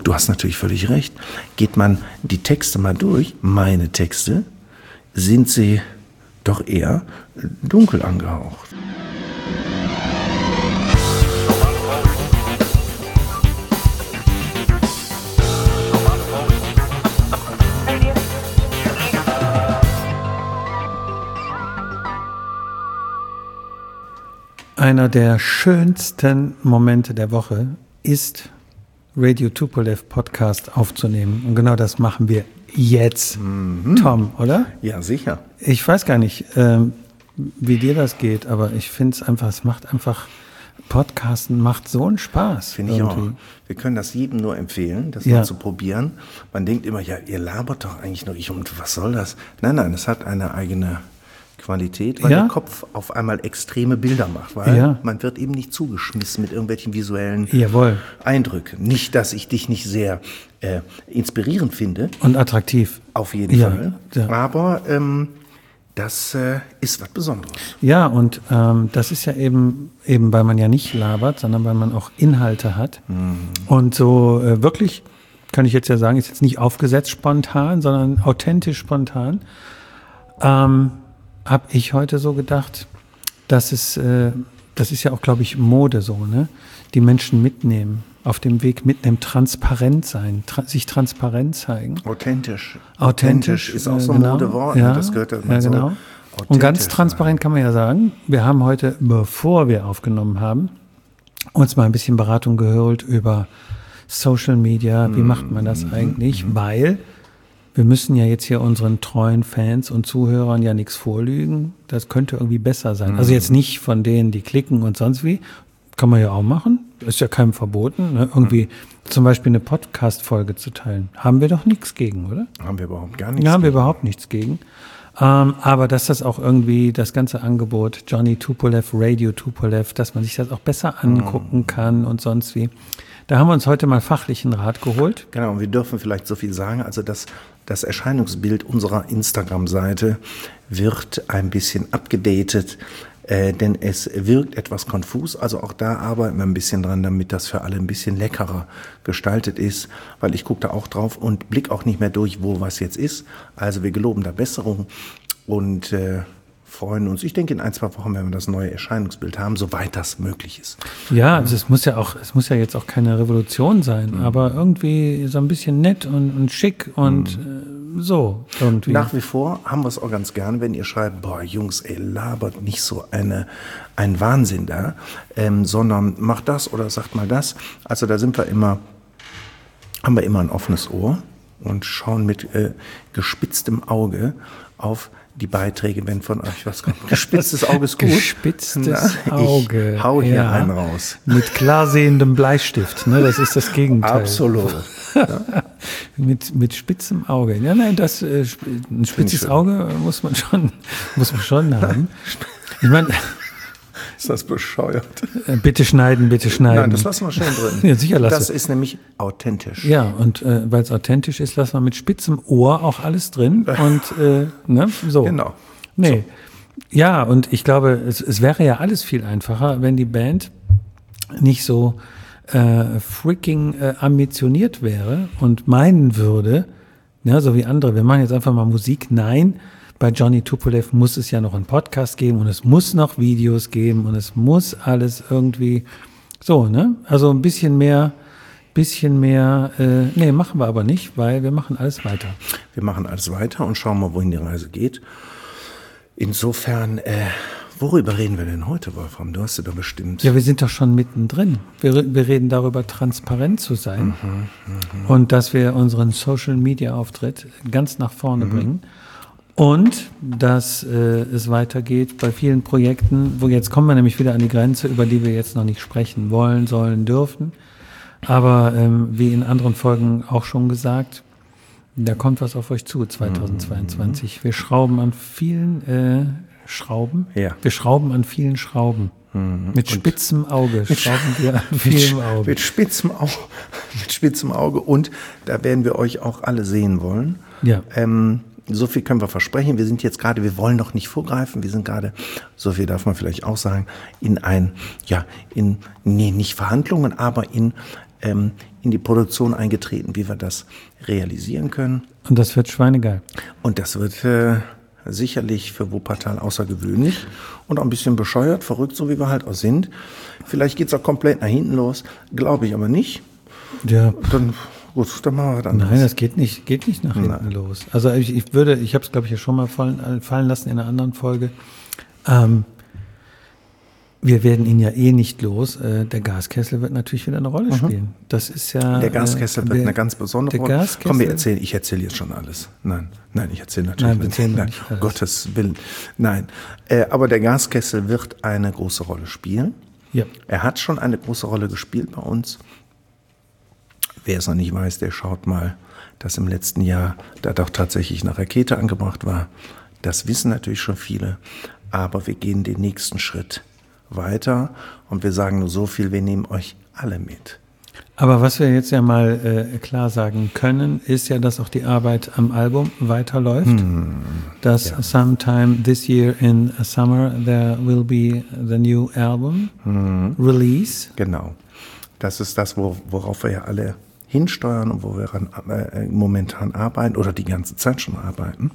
du hast natürlich völlig recht, geht man die Texte mal durch, meine Texte, sind sie doch eher dunkel angehaucht. Einer der schönsten Momente der Woche ist, Radio Tupolev Podcast aufzunehmen. Und genau das machen wir jetzt, Tom, oder? Ja, sicher. Ich weiß gar nicht, wie dir das geht, aber ich finde es einfach, Podcasten macht so einen Spaß. Finde ich auch. Wir können das jedem nur empfehlen, das mal zu probieren. Man denkt immer, ja, ihr labert doch eigentlich nur und was soll das? Nein, es hat eine eigene Qualität, weil der Kopf auf einmal extreme Bilder macht, weil man wird eben nicht zugeschmissen mit irgendwelchen visuellen Eindrücken. Nicht, dass ich dich nicht sehr inspirierend finde. Und attraktiv. Auf jeden Fall. Ja. Aber das ist was Besonderes. Ja, und das ist ja eben, weil man ja nicht labert, sondern weil man auch Inhalte hat. Und so wirklich, kann ich jetzt ja sagen, ist jetzt nicht aufgesetzt spontan, sondern authentisch spontan. Habe ich heute so gedacht, das ist ja auch, glaube ich, Mode so, ne? Die Menschen mitnehmen, auf dem Weg mitnehmen, transparent sein, sich transparent zeigen. Authentisch ist auch so ein Modewort, ja, das gehört ja, genau. Und ganz transparent kann man ja sagen, wir haben heute, bevor wir aufgenommen haben, uns mal ein bisschen Beratung geholt über Social Media, wie macht man das eigentlich, weil wir müssen ja jetzt hier unseren treuen Fans und Zuhörern ja nichts vorlügen. Das könnte irgendwie besser sein. Also jetzt nicht von denen, die klicken und sonst wie. Kann man ja auch machen. Ist ja keinem verboten, ne? Irgendwie zum Beispiel eine Podcast-Folge zu teilen. Haben wir doch nichts gegen, oder? Haben wir überhaupt gar nichts gegen. Haben wir überhaupt nichts gegen. Aber dass das auch irgendwie, das ganze Angebot, Johnny Tupolev, Radio Tupolev, dass man sich das auch besser angucken kann und sonst wie. Da haben wir uns heute mal fachlichen Rat geholt. Genau, und wir dürfen vielleicht so viel sagen, also das Erscheinungsbild unserer Instagram-Seite wird ein bisschen abgedatet, denn es wirkt etwas konfus. Also auch da arbeiten wir ein bisschen dran, damit das für alle ein bisschen leckerer gestaltet ist, weil ich gucke da auch drauf und blick auch nicht mehr durch, wo was jetzt ist. Also wir geloben da Besserung und freuen uns. Ich denke, in 1-2 Wochen werden wir das neue Erscheinungsbild haben, soweit das möglich ist. Ja, also es muss ja jetzt auch keine Revolution sein, aber irgendwie so ein bisschen nett und schick und so irgendwie. Nach wie vor haben wir es auch ganz gern, wenn ihr schreibt, boah, Jungs, ey, labert nicht so ein Wahnsinn da, sondern macht das oder sagt mal das. Also da haben wir immer ein offenes Ohr und schauen mit gespitztem Auge auf die Beiträge, wenn von euch was kommt. Gespitztes Auge ist gut. Gespitztes Auge. Ich hau hier einen raus. Mit klar sehendem Bleistift, ne? Das ist das Gegenteil. Absolut. Ja. mit spitzem Auge. Ja, nein, ein spitzes Auge muss man schon haben. Ich meine, ist das bescheuert? Bitte schneiden. Nein, das lassen wir schön drin. Ja, sicher lassen. Das ist nämlich authentisch. Ja, und weil es authentisch ist, lassen wir mit spitzem Ohr auch alles drin. Und so. Genau. Nee. So. Ja, und ich glaube, es wäre ja alles viel einfacher, wenn die Band nicht so freaking ambitioniert wäre und meinen würde, ja, so wie andere, wir machen jetzt einfach mal Musik. Nein, bei Johnny Tupolev muss es ja noch einen Podcast geben und es muss noch Videos geben und es muss alles irgendwie so, ne? Also ein bisschen mehr, nee, machen wir aber nicht, weil wir machen alles weiter. Wir machen alles weiter und schauen mal, wohin die Reise geht. Insofern, worüber reden wir denn heute, Wolfram? Du hast ja doch bestimmt. Ja, wir sind doch schon mittendrin. Wir reden darüber, transparent zu sein und dass wir unseren Social-Media-Auftritt ganz nach vorne bringen. Und dass es weitergeht bei vielen Projekten, wo jetzt kommen wir nämlich wieder an die Grenze, über die wir jetzt noch nicht sprechen wollen, sollen, dürfen. Aber wie in anderen Folgen auch schon gesagt, da kommt was auf euch zu 2022. Wir schrauben an vielen Schrauben. Ja. Wir schrauben an vielen Schrauben. Mit spitzem Auge schrauben wir an vielem Auge. Mit spitzem Auge. Und da werden wir euch auch alle sehen wollen. Ja. So viel können wir versprechen. Wir sind jetzt gerade, wir wollen noch nicht vorgreifen. Wir sind gerade, so viel darf man vielleicht auch sagen, nicht Verhandlungen, aber in in die Produktion eingetreten, wie wir das realisieren können. Und das wird schweinegeil. Und das wird sicherlich für Wuppertal außergewöhnlich und auch ein bisschen bescheuert, verrückt, so wie wir halt auch sind. Vielleicht geht's auch komplett nach hinten los, glaube ich aber nicht. Ja. Dann, gut, dann machen wir was anderes. Nein, das geht nicht nach hinten los. Also ich habe es glaube ich ja schon mal fallen lassen in einer anderen Folge. Wir werden ihn ja nicht los. Der Gaskessel wird natürlich wieder eine Rolle spielen. Das ist ja. Der Gaskessel wird eine ganz besondere Rolle. Komm, ich erzähle jetzt schon alles. Nein, ich erzähle natürlich nicht. Nein, um Gottes Willen. Nein. Aber der Gaskessel wird eine große Rolle spielen. Ja. Er hat schon eine große Rolle gespielt bei uns. Wer es noch nicht weiß, der schaut mal, dass im letzten Jahr da doch tatsächlich eine Rakete angebracht war. Das wissen natürlich schon viele. Aber wir gehen den nächsten Schritt weiter und wir sagen nur so viel, wir nehmen euch alle mit. Aber was wir jetzt ja mal klar sagen können, ist ja, dass auch die Arbeit am Album weiterläuft. Dass sometime this year in summer there will be the new album release. Genau. Das ist das, worauf wir ja alle hinsteuern und wo wir momentan arbeiten oder die ganze Zeit schon arbeiten.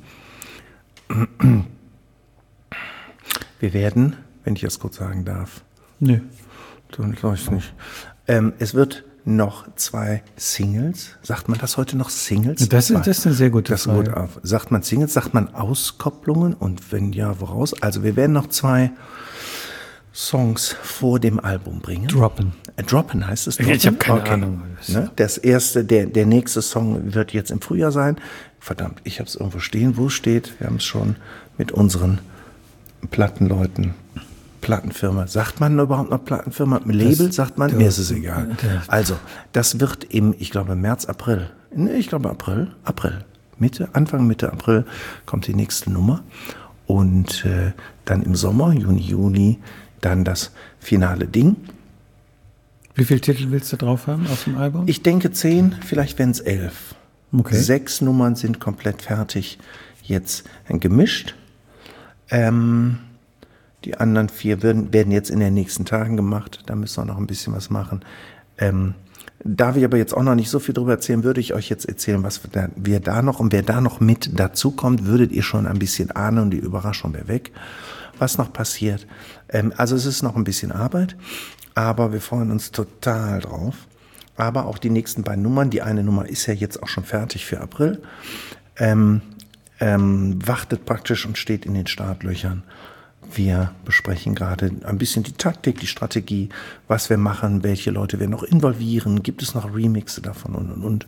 Wir werden, wenn ich das kurz sagen darf. Nö. Dann glaube ich nicht. Es wird noch 2 Singles. Sagt man das heute noch Singles? Das ist eine sehr gute Frage. Gut auf. Sagt man Singles? Sagt man Auskopplungen? Und wenn ja, woraus? Also wir werden noch 2 Songs vor dem Album bringen. Droppen heißt es? Droppen? Ich habe keine Ahnung. Ne? Das erste, der nächste Song wird jetzt im Frühjahr sein. Verdammt, ich habe es irgendwo stehen. Wo es steht? Wir haben es schon mit unseren Plattenleuten. Plattenfirma. Sagt man überhaupt noch Plattenfirma? Label sagt man? Mir ist es egal. Also, das wird ich glaube März, April. Ich glaube April. Anfang Mitte April kommt die nächste Nummer. Und dann im Sommer, Juni, Juli, dann das finale Ding. Wie viele Titel willst du drauf haben auf dem Album? Ich denke 10, vielleicht werden es 11. Okay. 6 Nummern sind komplett fertig, jetzt gemischt. Die anderen 4 werden jetzt in den nächsten Tagen gemacht. Da müssen wir noch ein bisschen was machen. Da wir aber jetzt auch noch nicht so viel drüber erzählen, würde ich euch jetzt erzählen, wer da noch mit dazukommt, würdet ihr schon ein bisschen ahnen und die Überraschung wäre weg, was noch passiert. Also es ist noch ein bisschen Arbeit, aber wir freuen uns total drauf. Aber auch die nächsten 2 Nummern, die eine Nummer ist ja jetzt auch schon fertig für April, wartet praktisch und steht in den Startlöchern. Wir besprechen gerade ein bisschen die Taktik, die Strategie, was wir machen, welche Leute wir noch involvieren, gibt es noch Remixe davon und.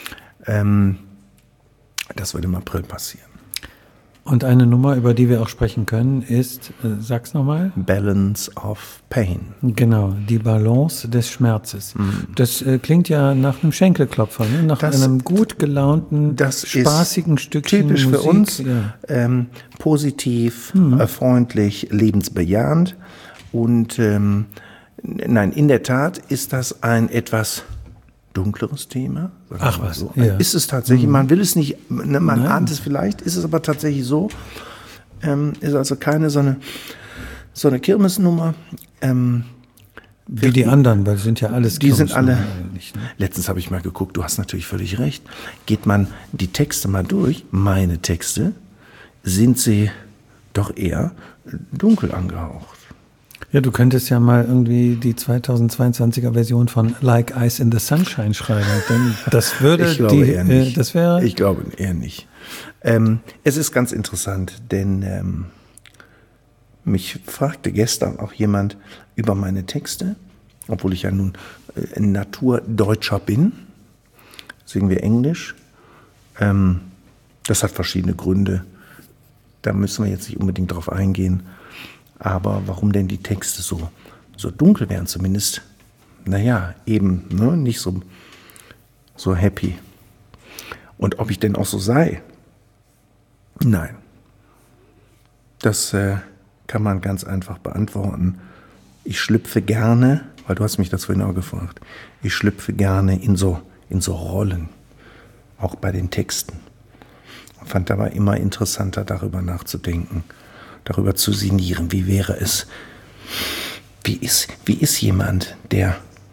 Das wird im April passieren. Und eine Nummer, über die wir auch sprechen können, ist, sag's nochmal. Balance of Pain. Genau, die Balance des Schmerzes. Das klingt ja nach einem Schenkelklopfer, ne? Nach einem gut gelaunten, spaßigen Stückchen typisch Musik. Für uns, ja. Positiv, freundlich, lebensbejahend. Und nein, in der Tat ist das ein etwas dunkleres Thema. Ach was. So. Ja. Ist es tatsächlich, man will es nicht, man ahnt es vielleicht, ist es aber tatsächlich so. Ist also keine so eine Kirmesnummer. Wie die anderen, weil sie sind ja alles Die sind alle, nicht, ne? Letztens habe ich mal geguckt, du hast natürlich völlig recht, geht man die Texte mal durch, meine Texte, sind sie doch eher dunkel angehaucht. Ja, du könntest ja mal irgendwie die 2022er Version von Like Ice in the Sunshine schreiben, denn das würde ich glaube eher nicht. Das wäre. Ich glaube eher nicht. Es ist ganz interessant, denn mich fragte gestern auch jemand über meine Texte, obwohl ich ja nun Naturdeutscher bin, singen wir Englisch. Das hat verschiedene Gründe. Da müssen wir jetzt nicht unbedingt drauf eingehen. Aber warum denn die Texte so dunkel wären, zumindest, eben nicht so happy. Und ob ich denn auch so sei? Nein. Das kann man ganz einfach beantworten. Ich schlüpfe gerne, weil du hast mich das vorhin auch gefragt, ich schlüpfe gerne in so Rollen, auch bei den Texten. Ich fand aber immer interessanter, darüber nachzudenken. Darüber zu sinnieren, wie wäre es, wie ist jemand, der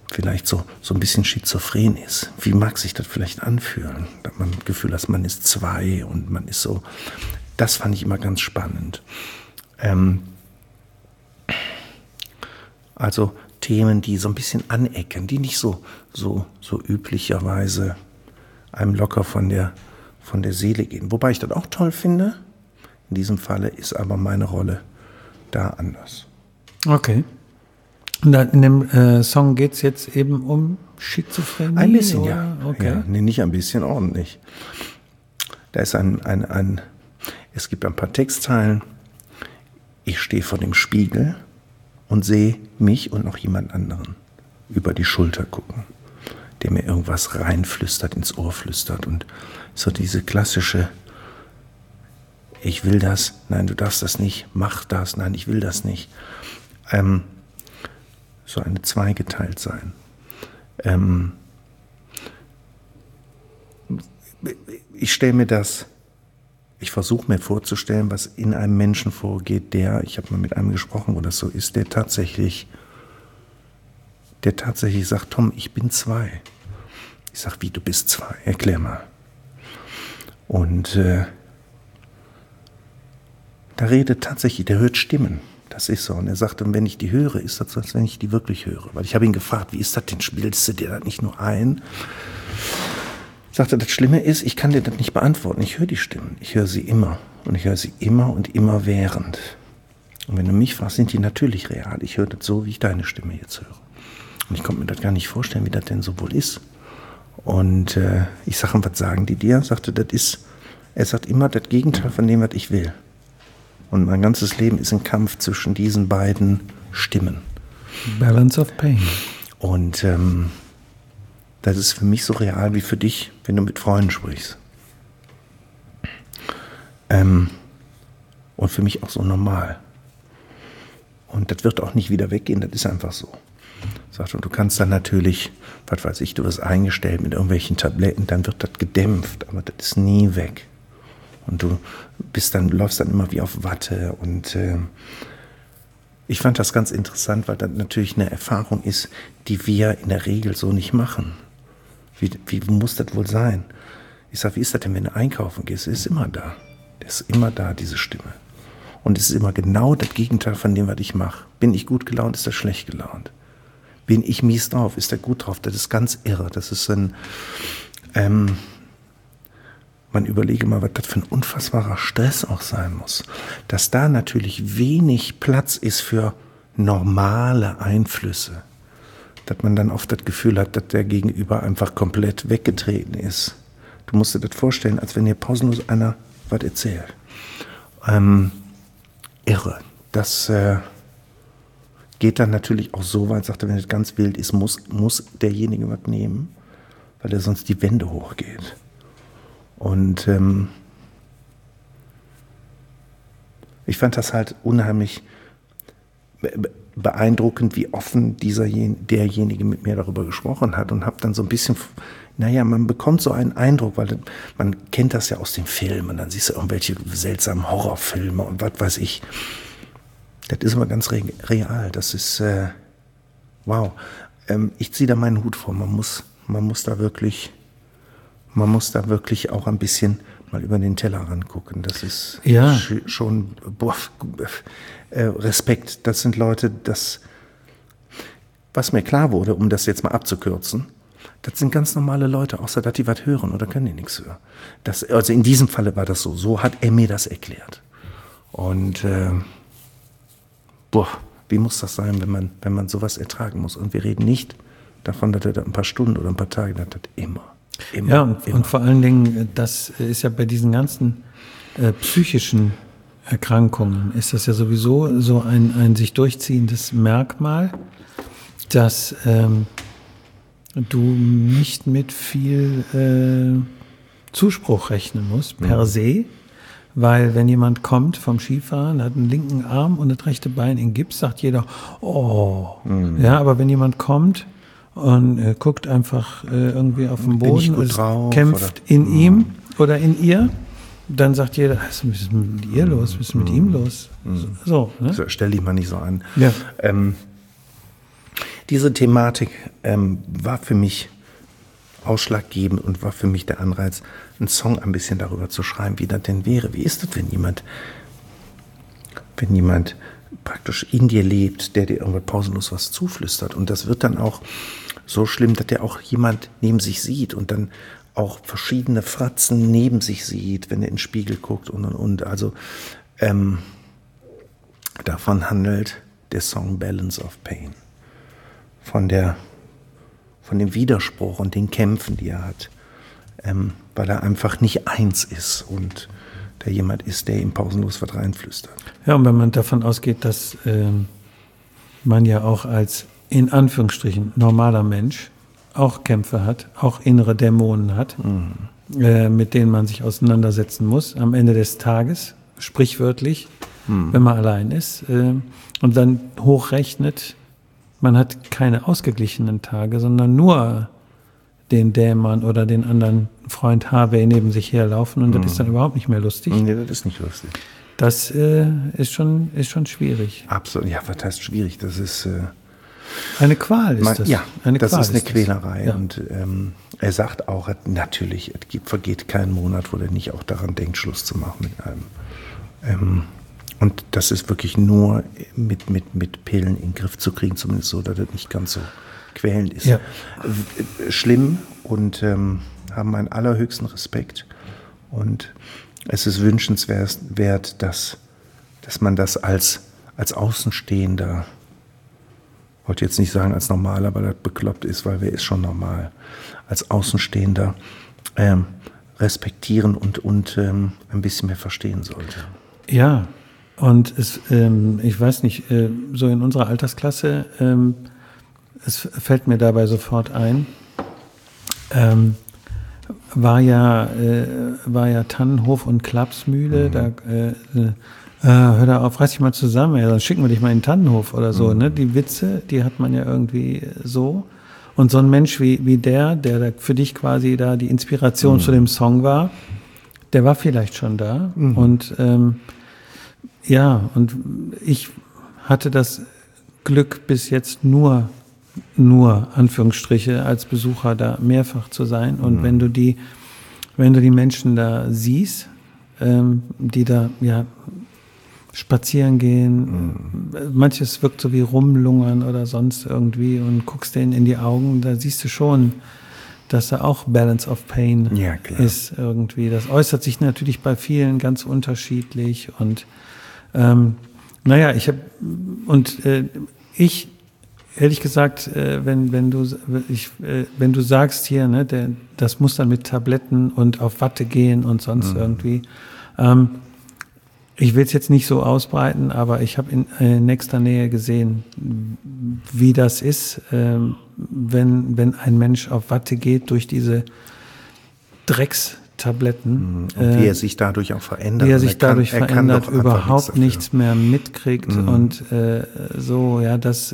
vielleicht so ein bisschen schizophren ist. Wie mag sich das vielleicht anfühlen? Da hat man das Gefühl, dass man ist 2 und man ist so. Das fand ich immer ganz spannend. Also Themen, die so ein bisschen anecken, die nicht so üblicherweise einem locker von der Seele gehen. Wobei ich das auch toll finde. In diesem Falle ist aber meine Rolle da anders. Okay. Und in dem Song geht es jetzt eben um Schizophrenie? Ein bisschen, oder? ja. Okay. Ja. Nee, nicht ein bisschen, ordentlich. Da ist es gibt ein paar Textzeilen. Ich stehe vor dem Spiegel und sehe mich und noch jemand anderen über die Schulter gucken, der mir irgendwas reinflüstert, ins Ohr flüstert. Und so diese klassische, ich will das, nein, du darfst das nicht, mach das, nein, ich will das nicht. So eine zweigeteilt sein. Ich versuche mir vorzustellen, was in einem Menschen vorgeht, ich habe mal mit einem gesprochen, wo das so ist, der tatsächlich sagt, Tom, ich bin 2. Ich sage, wie, du bist 2? Erklär mal. Und da redet tatsächlich, der hört Stimmen. Das ist so. Und er sagt, und wenn ich die höre, ist das so, als wenn ich die wirklich höre. Weil ich habe ihn gefragt, wie ist das denn? Spielst du dir das nicht nur ein? Sagte, das Schlimme ist, ich kann dir das nicht beantworten. Ich höre die Stimmen. Ich höre sie immer. Und ich höre sie immer und immer während. Und wenn du mich fragst, sind die natürlich real. Ich höre das so, wie ich deine Stimme jetzt höre. Und ich konnte mir das gar nicht vorstellen, wie das denn so wohl ist. Und ich sage, was sagen die dir? Sagte, er sagt immer das Gegenteil von dem, was ich will. Und mein ganzes Leben ist ein Kampf zwischen diesen beiden Stimmen. Balance of Pain. Und das ist für mich so real wie für dich, wenn du mit Freunden sprichst. Und für mich auch so normal. Und das wird auch nicht wieder weggehen, das ist einfach so. Sagt, und du kannst dann natürlich, was weiß ich, du wirst eingestellt mit irgendwelchen Tabletten, dann wird das gedämpft, aber das ist nie weg. Und du läufst dann immer wie auf Watte. Und ich fand das ganz interessant, weil das natürlich eine Erfahrung ist, die wir in der Regel so nicht machen. Wie muss das wohl sein? Ich sage, wie ist das denn, wenn du einkaufen gehst? Es ist immer da. Das ist immer da, diese Stimme. Und es ist immer genau das Gegenteil von dem, was ich mache. Bin ich gut gelaunt, ist er schlecht gelaunt. Bin ich mies drauf, ist er gut drauf. Das ist ganz irre. Das ist man überlege mal, was das für ein unfassbarer Stress auch sein muss. Dass da natürlich wenig Platz ist für normale Einflüsse. Dass man dann oft das Gefühl hat, dass der Gegenüber einfach komplett weggetreten ist. Du musst dir das vorstellen, als wenn dir pausenlos einer was erzählt. Irre. Das geht dann natürlich auch so weit, sagt er, wenn es ganz wild ist, muss derjenige was nehmen, weil er sonst die Wände hochgeht. Und ich fand das halt unheimlich beeindruckend, wie offen derjenige mit mir darüber gesprochen hat, und habe dann so ein bisschen, man bekommt so einen Eindruck, weil man kennt das ja aus den Filmen, dann siehst du irgendwelche seltsamen Horrorfilme und was weiß ich. Das ist immer ganz real, das ist, wow. Ich ziehe da meinen Hut vor, man muss da wirklich auch ein bisschen mal über den Tellerrand gucken. Das ist schon Respekt. Das sind Leute, was mir klar wurde, um das jetzt mal abzukürzen, das sind ganz normale Leute, außer dass die was hören oder können die nichts hören. Also in diesem Falle war das so. So hat er mir das erklärt. Und wie muss das sein, wenn man sowas ertragen muss? Und wir reden nicht davon, dass er da ein paar Stunden oder ein paar Tage, das hat immer. Und vor allen Dingen, das ist ja bei diesen ganzen psychischen Erkrankungen, ist das ja sowieso so ein sich durchziehendes Merkmal, dass du nicht mit viel Zuspruch rechnen musst, per se, weil wenn jemand kommt vom Skifahren, hat einen linken Arm und das rechte Bein in Gips, sagt jeder, oh. Ja, aber wenn jemand kommt und guckt einfach irgendwie auf den Boden und kämpft in ihm oder in ihr, dann sagt jeder, was ist mit ihr los, was ist mit ihm los? So, ne? Stell dich mal nicht so an. Ja. Diese Thematik war für mich ausschlaggebend und war für mich der Anreiz, einen Song ein bisschen darüber zu schreiben, wie das denn wäre. Wie ist das, wenn jemand praktisch in dir lebt, der dir irgendwann pausenlos was zuflüstert. Und das wird dann auch so schlimm, dass der auch jemand neben sich sieht und dann auch verschiedene Fratzen neben sich sieht, wenn er in den Spiegel guckt und. Also davon handelt der Song Balance of Pain. Von dem Widerspruch und den Kämpfen, die er hat. Weil er einfach nicht eins ist und der jemand ist, der ihm pausenlos was reinflüstert. Ja, und wenn man davon ausgeht, dass man ja auch als in Anführungsstrichen normaler Mensch auch Kämpfe hat, auch innere Dämonen hat, mit denen man sich auseinandersetzen muss am Ende des Tages, sprichwörtlich, wenn man allein ist, und dann hochrechnet, man hat keine ausgeglichenen Tage, sondern nur den Dämon oder den anderen Freund Harvey neben sich herlaufen und das ist dann überhaupt nicht mehr lustig. Nee, das ist nicht lustig. Das ist schon schwierig. Absolut, ja, was heißt schwierig? Das ist eine Qual ist das. Ja, das ist eine Quälerei. Ja. Und er sagt auch, natürlich, vergeht kein Monat, wo er nicht auch daran denkt, Schluss zu machen mit einem. Und das ist wirklich nur mit Pillen in den Griff zu kriegen, zumindest so, dass das nicht ganz so quälend ist. Ja. Schlimm und haben meinen allerhöchsten Respekt. Und es ist wünschenswert, dass man das als Außenstehender, wollte jetzt nicht sagen als Normaler, weil das bekloppt ist, weil wer ist schon normal, als Außenstehender respektieren und ein bisschen mehr verstehen sollte. Ja, und ich weiß nicht, so in unserer Altersklasse, es fällt mir dabei sofort ein, war ja Tannenhof und Klapsmühle, da hör da auf, reiß dich mal zusammen, ja, dann schicken wir dich mal in den Tannenhof oder so, ne? Die Witze, die hat man ja irgendwie so. Und so ein Mensch wie der für dich quasi da die Inspiration zu dem Song war, der war vielleicht schon da. Und und ich hatte das Glück, bis jetzt nur Anführungsstriche als Besucher da mehrfach zu sein. Und wenn du die Menschen da siehst, die da spazieren gehen, manches wirkt so wie rumlungern oder sonst irgendwie und guckst denen in die Augen, da siehst du schon, dass da auch Balance of Pain ist irgendwie. Das äußert sich natürlich bei vielen ganz unterschiedlich und ehrlich gesagt, wenn du sagst hier, ne, das muss dann mit Tabletten und auf Watte gehen und sonst irgendwie. Ich will es jetzt nicht so ausbreiten, aber ich habe in nächster Nähe gesehen, wie das ist, wenn ein Mensch auf Watte geht durch diese Dreckstabletten. Und wie er sich dadurch auch verändert. Wie er sich dadurch verändert, überhaupt nichts mehr mitkriegt und das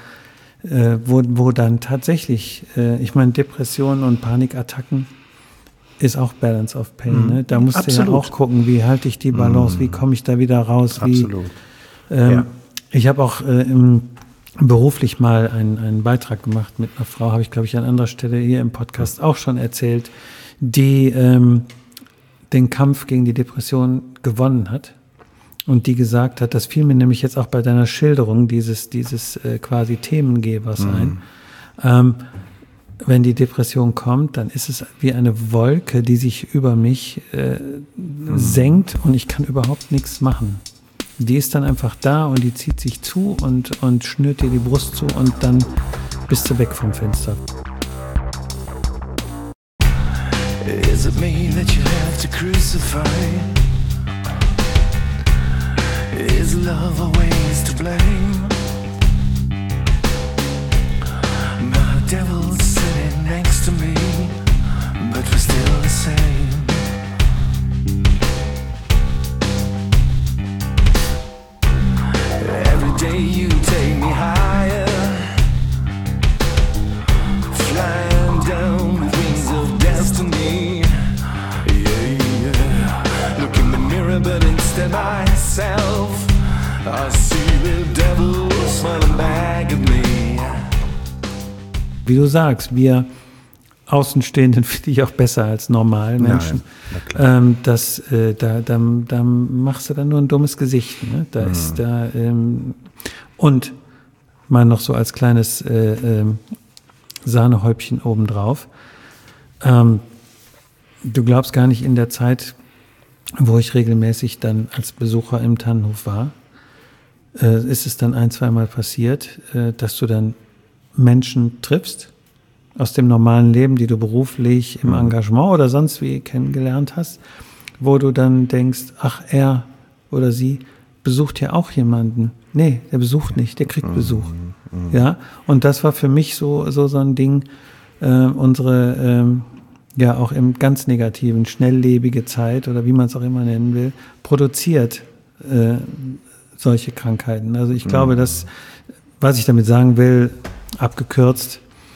wo dann tatsächlich, ich meine, Depressionen und Panikattacken ist auch Balance of Pain. Ne? Da musst du ja auch gucken, wie halte ich die Balance, wie komme ich da wieder raus. Absolut. Ich habe auch beruflich mal einen Beitrag gemacht mit einer Frau, habe ich, glaube ich, an anderer Stelle hier im Podcast auch schon erzählt, die den Kampf gegen die Depression gewonnen hat. Und die gesagt hat, das fiel mir nämlich jetzt auch bei deiner Schilderung dieses quasi Themengebers ein. Wenn die Depression kommt, dann ist es wie eine Wolke, die sich über mich senkt und ich kann überhaupt nichts machen. Die ist dann einfach da und die zieht sich zu und schnürt dir die Brust zu und dann bist du weg vom Fenster. Is it me that you have to crucify? Is love always to blame? My devil's sitting next to me, but we're still the same. Every day you take me higher, flying down the wings of destiny. Look in the mirror, but instead myself, I see the devil smiling back at me. wie du sagst, wir Außenstehenden finde ich auch besser als normale Menschen. Nein, da machst du dann nur ein dummes Gesicht. Ne? Und mal noch so als kleines Sahnehäubchen obendrauf. Du glaubst gar nicht, in der Zeit, wo ich regelmäßig dann als Besucher im Tannenhof war, ist es dann 1-2 Mal passiert, dass du dann Menschen triffst aus dem normalen Leben, die du beruflich im Engagement oder sonst wie kennengelernt hast, wo du dann denkst, ach, er oder sie besucht ja auch jemanden. Nee, der besucht nicht, der kriegt Besuch. Ja, und das war für mich so ein Ding, unsere ja auch im ganz negativen, schnelllebige Zeit oder wie man es auch immer nennen will, produziert solche Krankheiten. Also ich glaube, dass, was ich damit sagen will, abgekürzt,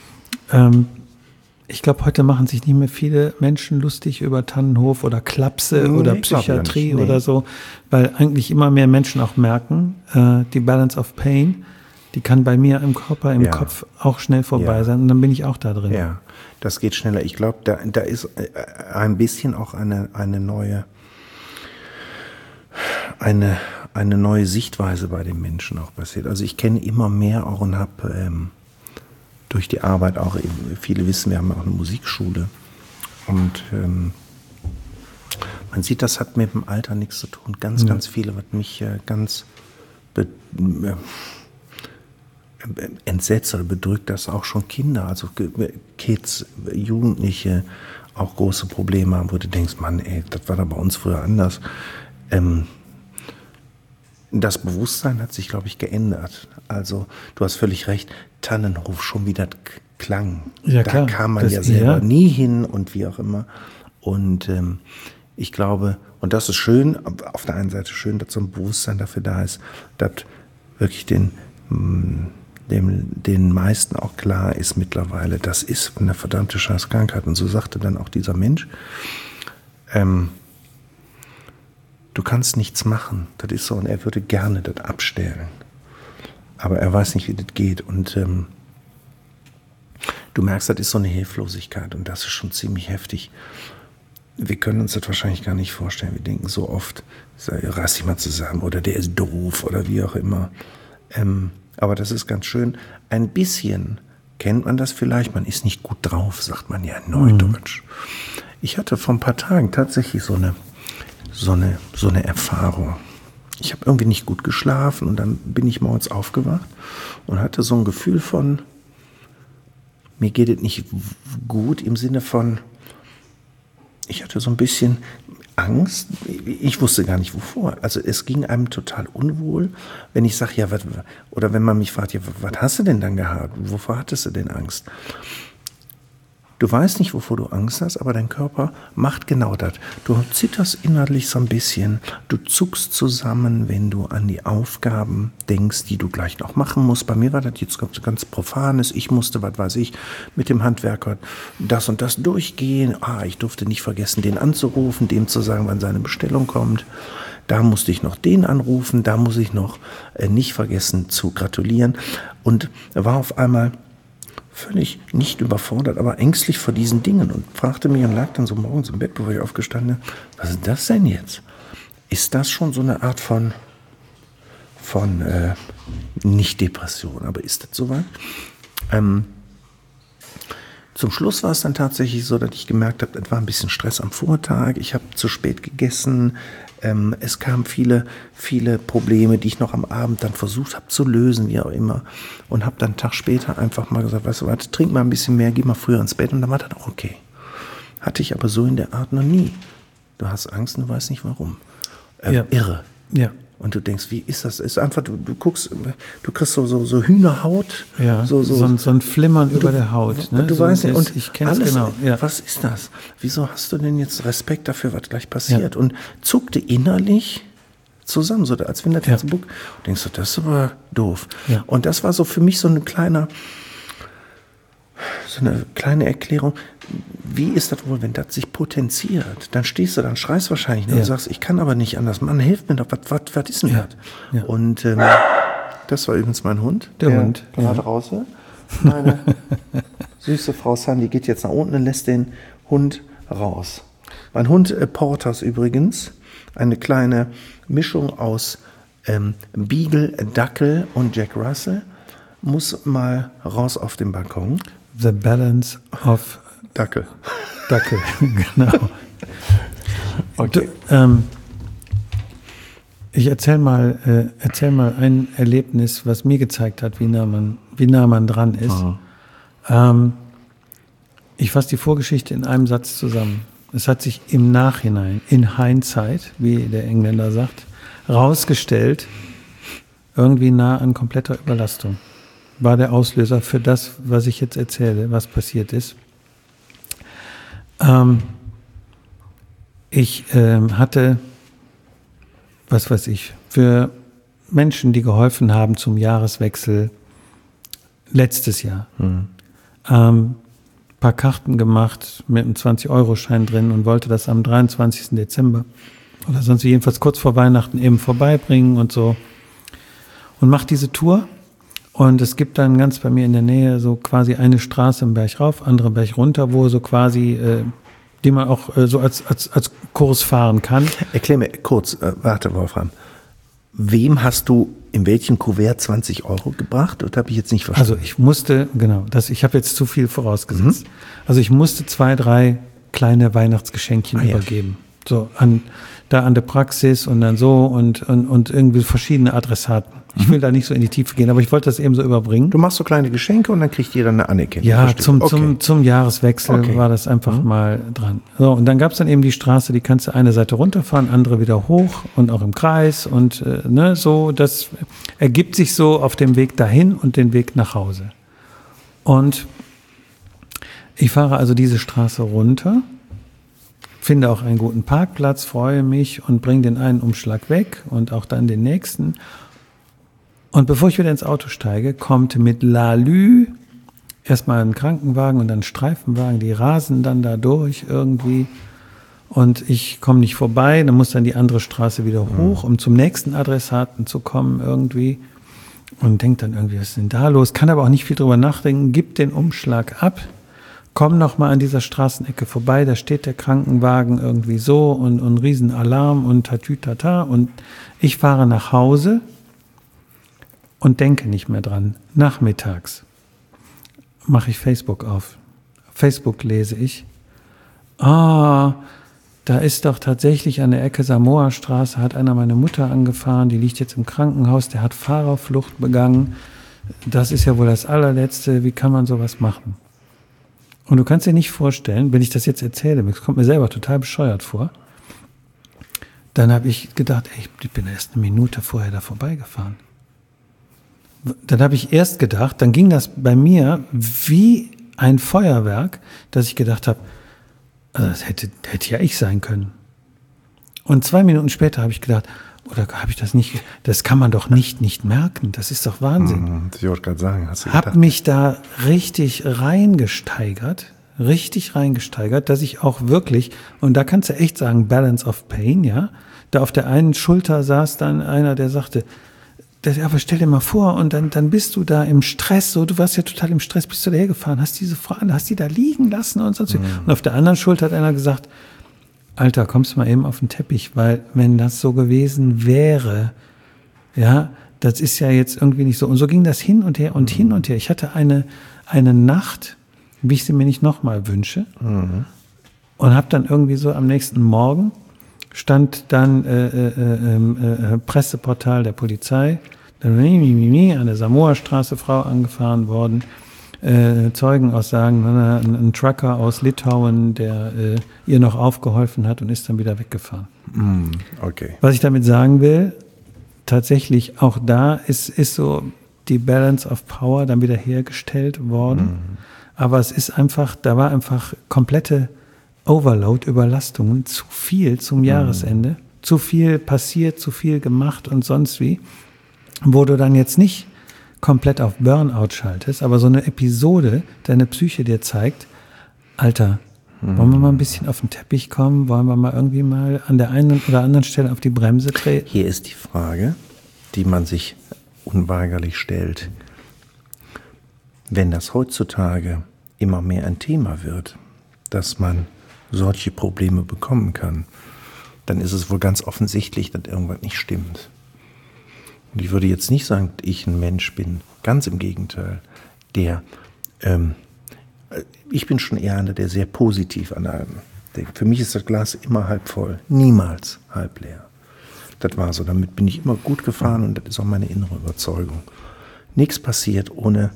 ich glaube, heute machen sich nicht mehr viele Menschen lustig über Tannenhof oder Klapse oder Psychiatrie oder so, weil eigentlich immer mehr Menschen auch merken, die Balance of Pain, die kann bei mir im Körper, im Kopf auch schnell vorbei sein und dann bin ich auch da drin. Ja, das geht schneller. Ich glaube, da ist ein bisschen auch eine neue Sichtweise bei den Menschen auch passiert. Also ich kenne immer mehr auch und habe durch die Arbeit auch eben, viele wissen, wir haben auch eine Musikschule und man sieht, das hat mit dem Alter nichts zu tun. Ganz viele, was mich ganz entsetzt oder bedrückt, dass auch schon Kinder, also Kids, Jugendliche auch große Probleme haben, wo du denkst, Mann, ey, das war da bei uns früher anders. Das Bewusstsein hat sich, glaube ich, geändert. Also du hast völlig recht, Tannenhof, schon wieder Klang. Ja, da klar, kam man ja selber nie hin und wie auch immer. Und ich glaube, und das ist schön, auf der einen Seite schön, dass so ein Bewusstsein dafür da ist, dass wirklich den meisten auch klar ist mittlerweile, das ist eine verdammte Scheißkrankheit. Und so sagte dann auch dieser Mensch, du kannst nichts machen. Das ist so, und er würde gerne das abstellen. Aber er weiß nicht, wie das geht. Und du merkst, das ist so eine Hilflosigkeit und das ist schon ziemlich heftig. Wir können uns das wahrscheinlich gar nicht vorstellen. Wir denken so oft, reiß dich mal zusammen oder der ist doof oder wie auch immer. Aber das ist ganz schön. Ein bisschen kennt man das vielleicht. Man ist nicht gut drauf, sagt man ja in Neudeutsch. Ich hatte vor ein paar Tagen tatsächlich so eine Erfahrung. Ich habe irgendwie nicht gut geschlafen und dann bin ich morgens aufgewacht und hatte so ein Gefühl von, mir geht es nicht gut im Sinne von, ich hatte so ein bisschen Angst. Ich wusste gar nicht wovor. Also es ging einem total unwohl, wenn ich sage, ja, oder wenn man mich fragt, ja, was hast du denn dann gehabt? Wovor hattest du denn Angst? Du weißt nicht, wovor du Angst hast, aber dein Körper macht genau das. Du zitterst innerlich so ein bisschen, du zuckst zusammen, wenn du an die Aufgaben denkst, die du gleich noch machen musst. Bei mir war das jetzt ganz Profanes. Ich musste, was weiß ich, mit dem Handwerker das und das durchgehen. Ich durfte nicht vergessen, den anzurufen, dem zu sagen, wann seine Bestellung kommt. Da musste ich noch den anrufen, da muss ich noch nicht vergessen zu gratulieren. Und war auf einmal völlig nicht überfordert, aber ängstlich vor diesen Dingen und fragte mich und lag dann so morgens im Bett, bevor ich aufgestanden bin, was ist das denn jetzt? Ist das schon so eine Art von nicht Depression, aber ist das soweit? Zum Schluss war es dann tatsächlich so, dass ich gemerkt habe, es war ein bisschen Stress am Vortag, ich habe zu spät gegessen, es kamen viele Probleme, die ich noch am Abend dann versucht habe zu lösen, wie auch immer. Und habe dann einen Tag später einfach mal gesagt, weißt du was, trink mal ein bisschen mehr, geh mal früher ins Bett. Und dann war das auch okay. Hatte ich aber so in der Art noch nie. Du hast Angst und du weißt nicht warum. Irre. Ja. Und du denkst, wie ist das? Ist einfach, du guckst, du kriegst so Hühnerhaut. Ja, so ein Flimmern über der Haut. Ne? Du weißt nicht, und ich kenne es genau. Ja. Was ist das? Wieso hast du denn jetzt Respekt dafür, was gleich passiert? Ja. Und zuckte innerlich zusammen, so als wenn das jetzt Buck. Denkst du, das ist aber doof. Ja. Und das war so für mich so eine kleine Erklärung. Wie ist das wohl, wenn das sich potenziert? Dann stehst du, dann schreist wahrscheinlich und sagst, ich kann aber nicht anders. Mann, hilf mir doch, was ist denn das? Ja. Und das war übrigens mein Hund. Der Hund. Gerade raus. süße Frau Sandy geht jetzt nach unten und lässt den Hund raus. Mein Hund Porters übrigens, eine kleine Mischung aus Beagle, Dackel und Jack Russell, muss mal raus auf den Balkon. The Balance of Dackel. Dackel, genau. Okay. Ich erzähl mal ein Erlebnis, was mir gezeigt hat, wie nah man dran ist. Ich fasse die Vorgeschichte in einem Satz zusammen. Es hat sich im Nachhinein, in Hindsight, wie der Engländer sagt, rausgestellt, irgendwie nah an kompletter Überlastung. War der Auslöser für das, was ich jetzt erzähle, was passiert ist. Ich hatte, was weiß ich, für Menschen, die geholfen haben zum Jahreswechsel letztes Jahr, paar Karten gemacht mit einem 20-Euro-Schein drin und wollte das am 23. Dezember oder sonst jedenfalls kurz vor Weihnachten eben vorbeibringen und so. Und mache diese Tour. Und es gibt dann ganz bei mir in der Nähe so quasi eine Straße im Berg rauf, andere Berg runter, wo so quasi, die man auch so als Kurs fahren kann. Erklär mir kurz, warte Wolfram, wem hast du in welchem Kuvert 20 Euro gebracht? Das habe ich jetzt nicht verstanden. Also ich musste, ich habe jetzt zu viel vorausgesetzt. Also ich musste 2, 3 kleine Weihnachtsgeschenkchen übergeben. So an der Praxis und dann so und irgendwie verschiedene Adressaten. Ich will da nicht so in die Tiefe gehen, aber ich wollte das eben so überbringen. Du machst so kleine Geschenke und dann kriegt jeder eine Anerkennung. Ja, zum Jahreswechsel war das einfach mal dran. So, und dann gab es dann eben die Straße, die kannst du eine Seite runterfahren, andere wieder hoch und auch im Kreis und so, das ergibt sich so auf dem Weg dahin und den Weg nach Hause. Und ich fahre also diese Straße runter, finde auch einen guten Parkplatz, freue mich und bringe den einen Umschlag weg und auch dann den nächsten. Und bevor ich wieder ins Auto steige, kommt mit Lalü erstmal ein Krankenwagen und dann ein Streifenwagen, die rasen dann da durch irgendwie und ich komme nicht vorbei, dann muss dann die andere Straße wieder hoch, um zum nächsten Adressaten zu kommen irgendwie und denke dann irgendwie, was ist denn da los? Kann aber auch nicht viel drüber nachdenken, gib den Umschlag ab, komm noch mal an dieser Straßenecke vorbei, da steht der Krankenwagen irgendwie so und Riesenalarm und tatütata und ich fahre nach Hause und denke nicht mehr dran. Nachmittags mache ich Facebook auf. Facebook lese ich. Da ist doch tatsächlich an der Ecke Samoa-Straße, hat einer meine Mutter angefahren, die liegt jetzt im Krankenhaus, der hat Fahrerflucht begangen. Das ist ja wohl das allerletzte, wie kann man sowas machen? Und du kannst dir nicht vorstellen, wenn ich das jetzt erzähle, es kommt mir selber total bescheuert vor, dann habe ich gedacht, ich bin erst eine Minute vorher da vorbeigefahren. Dann habe ich erst gedacht, dann ging das bei mir wie ein Feuerwerk, dass ich gedacht habe, also das hätte ja ich sein können. Und 2 Minuten später habe ich gedacht, oder habe ich das nicht, das kann man doch nicht merken, das ist doch Wahnsinn. Ich wollte gerade sagen, hast du gedacht? Habe mich da richtig reingesteigert, dass ich auch wirklich, und da kannst du echt sagen, Balance of Pain, ja, da auf der einen Schulter saß dann einer, der sagte, aber stell dir mal vor, und dann bist du da im Stress, so, du warst ja total im Stress, bist du da hergefahren, hast diese Frau, hast die da liegen lassen und sonst. Und auf der anderen Schulter hat einer gesagt, Alter, kommst du mal eben auf den Teppich, weil wenn das so gewesen wäre, ja, das ist ja jetzt irgendwie nicht so. Und so ging das hin und her und hin und her. Ich hatte eine Nacht, wie ich sie mir nicht nochmal wünsche, und habe dann irgendwie so am nächsten Morgen stand dann Presseportal der Polizei, dann an der Samoa-Straße Frau angefahren worden, Zeugenaussagen, ein Trucker aus Litauen, der ihr noch aufgeholfen hat und ist dann wieder weggefahren. Okay. Was ich damit sagen will, tatsächlich auch da ist so die Balance of Power dann wieder hergestellt worden. Aber es ist einfach, da war einfach komplette Overload, Überlastungen, zu viel zum Jahresende, zu viel passiert, zu viel gemacht und sonst wie, wo du dann jetzt nicht komplett auf Burnout schaltest, aber so eine Episode deine Psyche dir zeigt, Alter, wollen wir mal ein bisschen auf den Teppich kommen, wollen wir mal irgendwie mal an der einen oder anderen Stelle auf die Bremse treten? Hier ist die Frage, die man sich unweigerlich stellt. Wenn das heutzutage immer mehr ein Thema wird, dass man solche Probleme bekommen kann, dann ist es wohl ganz offensichtlich, dass irgendwas nicht stimmt. Und ich würde jetzt nicht sagen, dass ich ein Mensch bin, ganz im Gegenteil, ich bin schon eher einer, der sehr positiv an allem denkt. Für mich ist das Glas immer halb voll, niemals halb leer. Das war so, damit bin ich immer gut gefahren und das ist auch meine innere Überzeugung. Nichts passiert ohne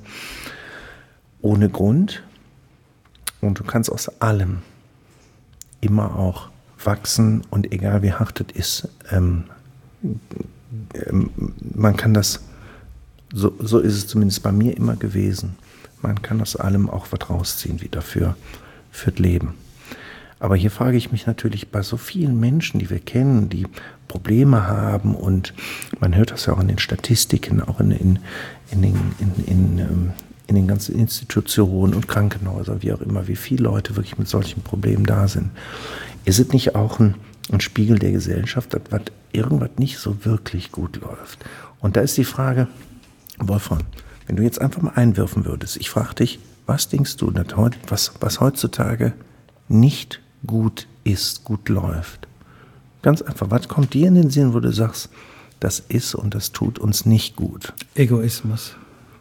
Grund und du kannst aus allem immer auch wachsen und egal wie hart es ist, man kann das, so ist es zumindest bei mir immer gewesen, man kann aus allem auch was rausziehen wieder für das Leben. Aber hier frage ich mich natürlich bei so vielen Menschen, die wir kennen, die Probleme haben und man hört das ja auch in den Statistiken, auch in den ganzen Institutionen und Krankenhäusern, wie auch immer, wie viele Leute wirklich mit solchen Problemen da sind. Ist es nicht auch ein Spiegel der Gesellschaft, dass irgendwas nicht so wirklich gut läuft? Und da ist die Frage, Wolfram, wenn du jetzt einfach mal einwerfen würdest, ich frage dich, was denkst du, was heutzutage nicht gut ist, gut läuft? Ganz einfach, was kommt dir in den Sinn, wo du sagst, das ist und das tut uns nicht gut? Egoismus.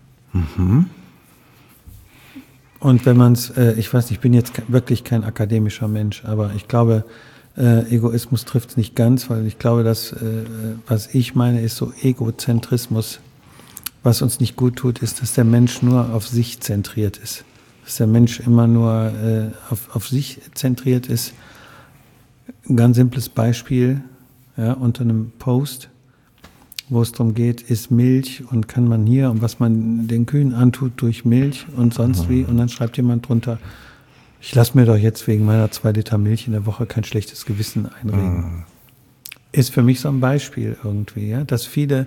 Und wenn man es, ich weiß nicht, ich bin jetzt wirklich kein akademischer Mensch, aber ich glaube, Egoismus trifft es nicht ganz, weil ich glaube, dass, was ich meine, ist so Egozentrismus. Was uns nicht gut tut, ist, dass der Mensch nur auf sich zentriert ist. Dass der Mensch immer nur auf sich zentriert ist. Ein ganz simples Beispiel, ja, unter einem Post, wo es darum geht, ist Milch und kann man hier und was man den Kühen antut durch Milch und sonst wie. Und dann schreibt jemand drunter, ich lasse mir doch jetzt wegen meiner 2 Liter Milch in der Woche kein schlechtes Gewissen einreden. Ist für mich so ein Beispiel irgendwie, ja, dass viele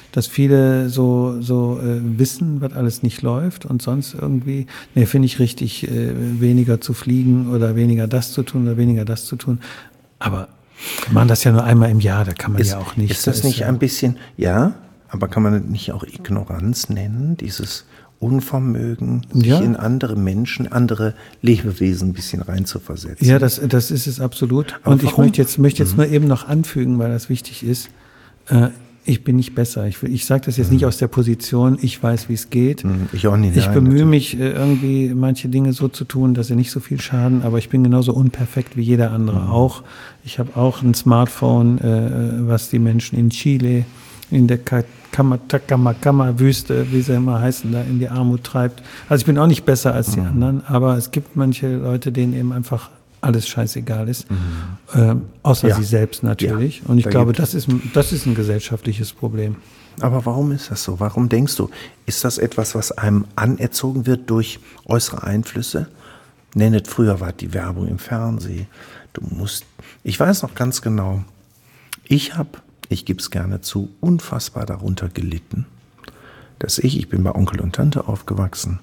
so wissen, was alles nicht läuft und sonst irgendwie, finde ich richtig, weniger zu fliegen oder weniger das zu tun oder weniger das zu tun. Aber wir machen das ja nur einmal im Jahr, da kann man ja auch nicht. Ist das nicht ein bisschen, ja, aber kann man das nicht auch Ignoranz nennen, dieses Unvermögen, sich in andere Menschen, andere Lebewesen ein bisschen reinzuversetzen? Ja, das ist es absolut. Aber und warum? Ich möchte jetzt nur eben noch anfügen, weil das wichtig ist, ich bin nicht besser. Ich sage das jetzt nicht aus der Position, ich weiß, wie es geht. Ich auch nicht. Ich bemühe mich, irgendwie manche Dinge so zu tun, dass sie nicht so viel schaden, aber ich bin genauso unperfekt wie jeder andere auch. Ich habe auch ein Smartphone, was die Menschen in Chile, in der Atacama-Wüste, wie sie immer heißen, da in die Armut treibt. Also ich bin auch nicht besser als die anderen, aber es gibt manche Leute, denen eben einfach alles scheißegal ist, außer sie selbst natürlich. Und ich glaube, das ist ein gesellschaftliches Problem. Aber warum ist das so? Warum denkst du, ist das etwas, was einem anerzogen wird durch äußere Einflüsse? Nennet, früher war die Werbung im Fernsehen. Ich weiß noch ganz genau, ich gebe es gerne zu, unfassbar darunter gelitten, dass ich bin bei Onkel und Tante aufgewachsen,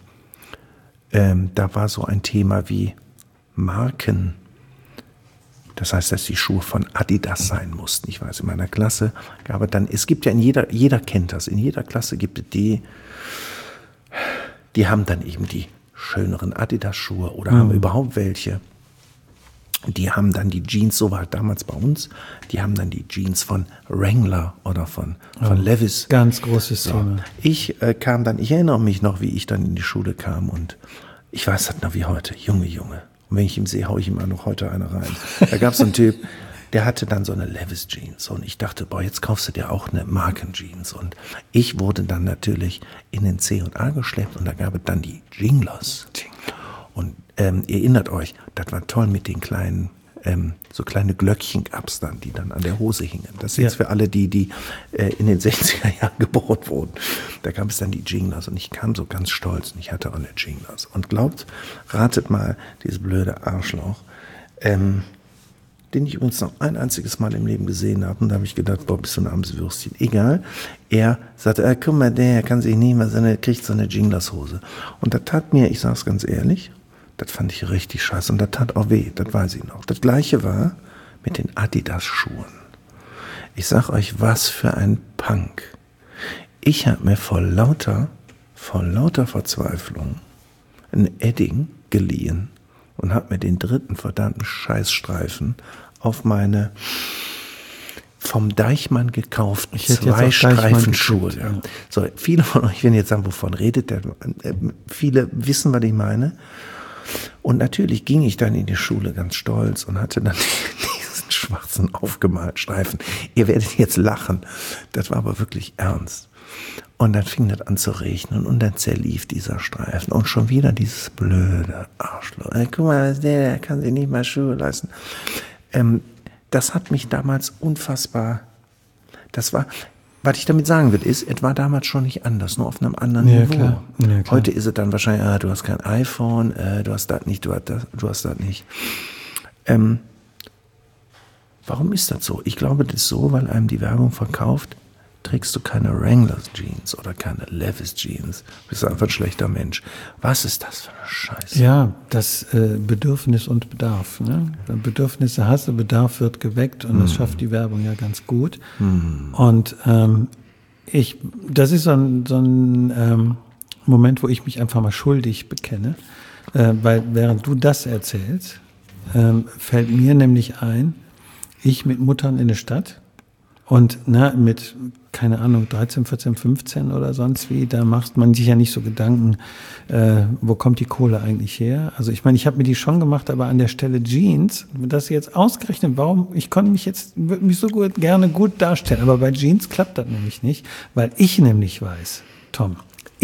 da war so ein Thema wie Marken. Das heißt, dass die Schuhe von Adidas sein mussten. Ich weiß, in meiner Klasse gab es dann, es gibt ja jeder kennt das, in jeder Klasse gibt es die haben dann eben die schöneren Adidas-Schuhe oder haben überhaupt welche. Die haben dann die Jeans, so war halt damals bei uns, die haben dann die Jeans von Wrangler oder von Levi's. Ganz großes Thema. Ich erinnere mich noch, wie ich dann in die Schule kam und ich weiß das noch wie heute, Junge. Und wenn ich ihn sehe, haue ich ihm auch noch heute eine rein. Da gab es so einen Typ, der hatte dann so eine Levi's Jeans und ich dachte, jetzt kaufst du dir auch eine Marken-Jeans. Und ich wurde dann natürlich in den C&A geschleppt und da gab es dann die Jinglers. Und erinnert euch, das war toll mit den kleinen, so kleine Glöckchen gab's dann, die dann an der Hose hingen. Das ist jetzt für alle, die in den 60er Jahren geboren wurden. Da gab es dann die Jinglers und ich kam so ganz stolz und ich hatte auch eine Jinglers. Und ratet mal, dieses blöde Arschloch, den ich übrigens noch ein einziges Mal im Leben gesehen habe. Und da habe ich gedacht, bist du ein armes Würstchen. Egal. Er sagte, guck mal, der kann sich nehmen, er kriegt so eine Jinglers-Hose. Und das tat mir, ich sage es ganz ehrlich, das fand ich richtig scheiße und das tat auch weh, das weiß ich noch. Das Gleiche war mit den Adidas-Schuhen. Ich sag euch, was für ein Punk. Ich habe mir vor lauter Verzweiflung ein Edding geliehen und habe mir den 3. verdammten Scheißstreifen auf meine vom Deichmann gekauften 2 Streifenschuhe. Ja. So, viele von euch werden jetzt sagen, wovon redet der? Viele wissen, was ich meine. Und natürlich ging ich dann in die Schule ganz stolz und hatte dann diesen schwarzen aufgemalten Streifen. Ihr werdet jetzt lachen. Das war aber wirklich ernst. Und dann fing das an zu regnen und dann zerlief dieser Streifen. Und schon wieder dieses blöde Arschloch. Guck mal, der kann sich nicht mal Schuhe leisten. Das hat mich damals unfassbar, was ich damit sagen will, ist, es war damals schon nicht anders, nur auf einem anderen Niveau. Klar. Ja, klar. Heute ist es dann wahrscheinlich, du hast kein iPhone, du hast das nicht, du hast das nicht. Warum ist das so? Ich glaube, das ist so, weil einem die Werbung verkauft, trägst du keine Wranglers Jeans oder keine Levi's Jeans, bist du einfach ein schlechter Mensch. Was ist das für eine Scheiße? Ja, das Bedürfnis und Bedarf. Ne? Bedürfnisse hast du, Bedarf wird geweckt und das schafft die Werbung ja ganz gut. Und das ist so ein Moment, wo ich mich einfach mal schuldig bekenne, weil während du das erzählst, fällt mir nämlich ein, ich mit Muttern in der Stadt und mit, keine Ahnung, 13, 14, 15 oder sonst wie, da macht man sich ja nicht so Gedanken, wo kommt die Kohle eigentlich her? Also ich meine, ich habe mir die schon gemacht, aber an der Stelle Jeans, das jetzt ausgerechnet, würde mich so gerne gut darstellen, aber bei Jeans klappt das nämlich nicht, weil ich nämlich weiß, Tom,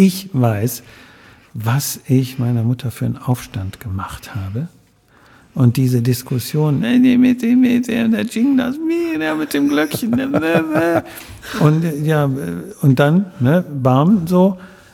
was ich meiner Mutter für einen Aufstand gemacht habe. Und diese Diskussion, der Jinglas, der mit dem Glöckchen. Und dann, Barm so,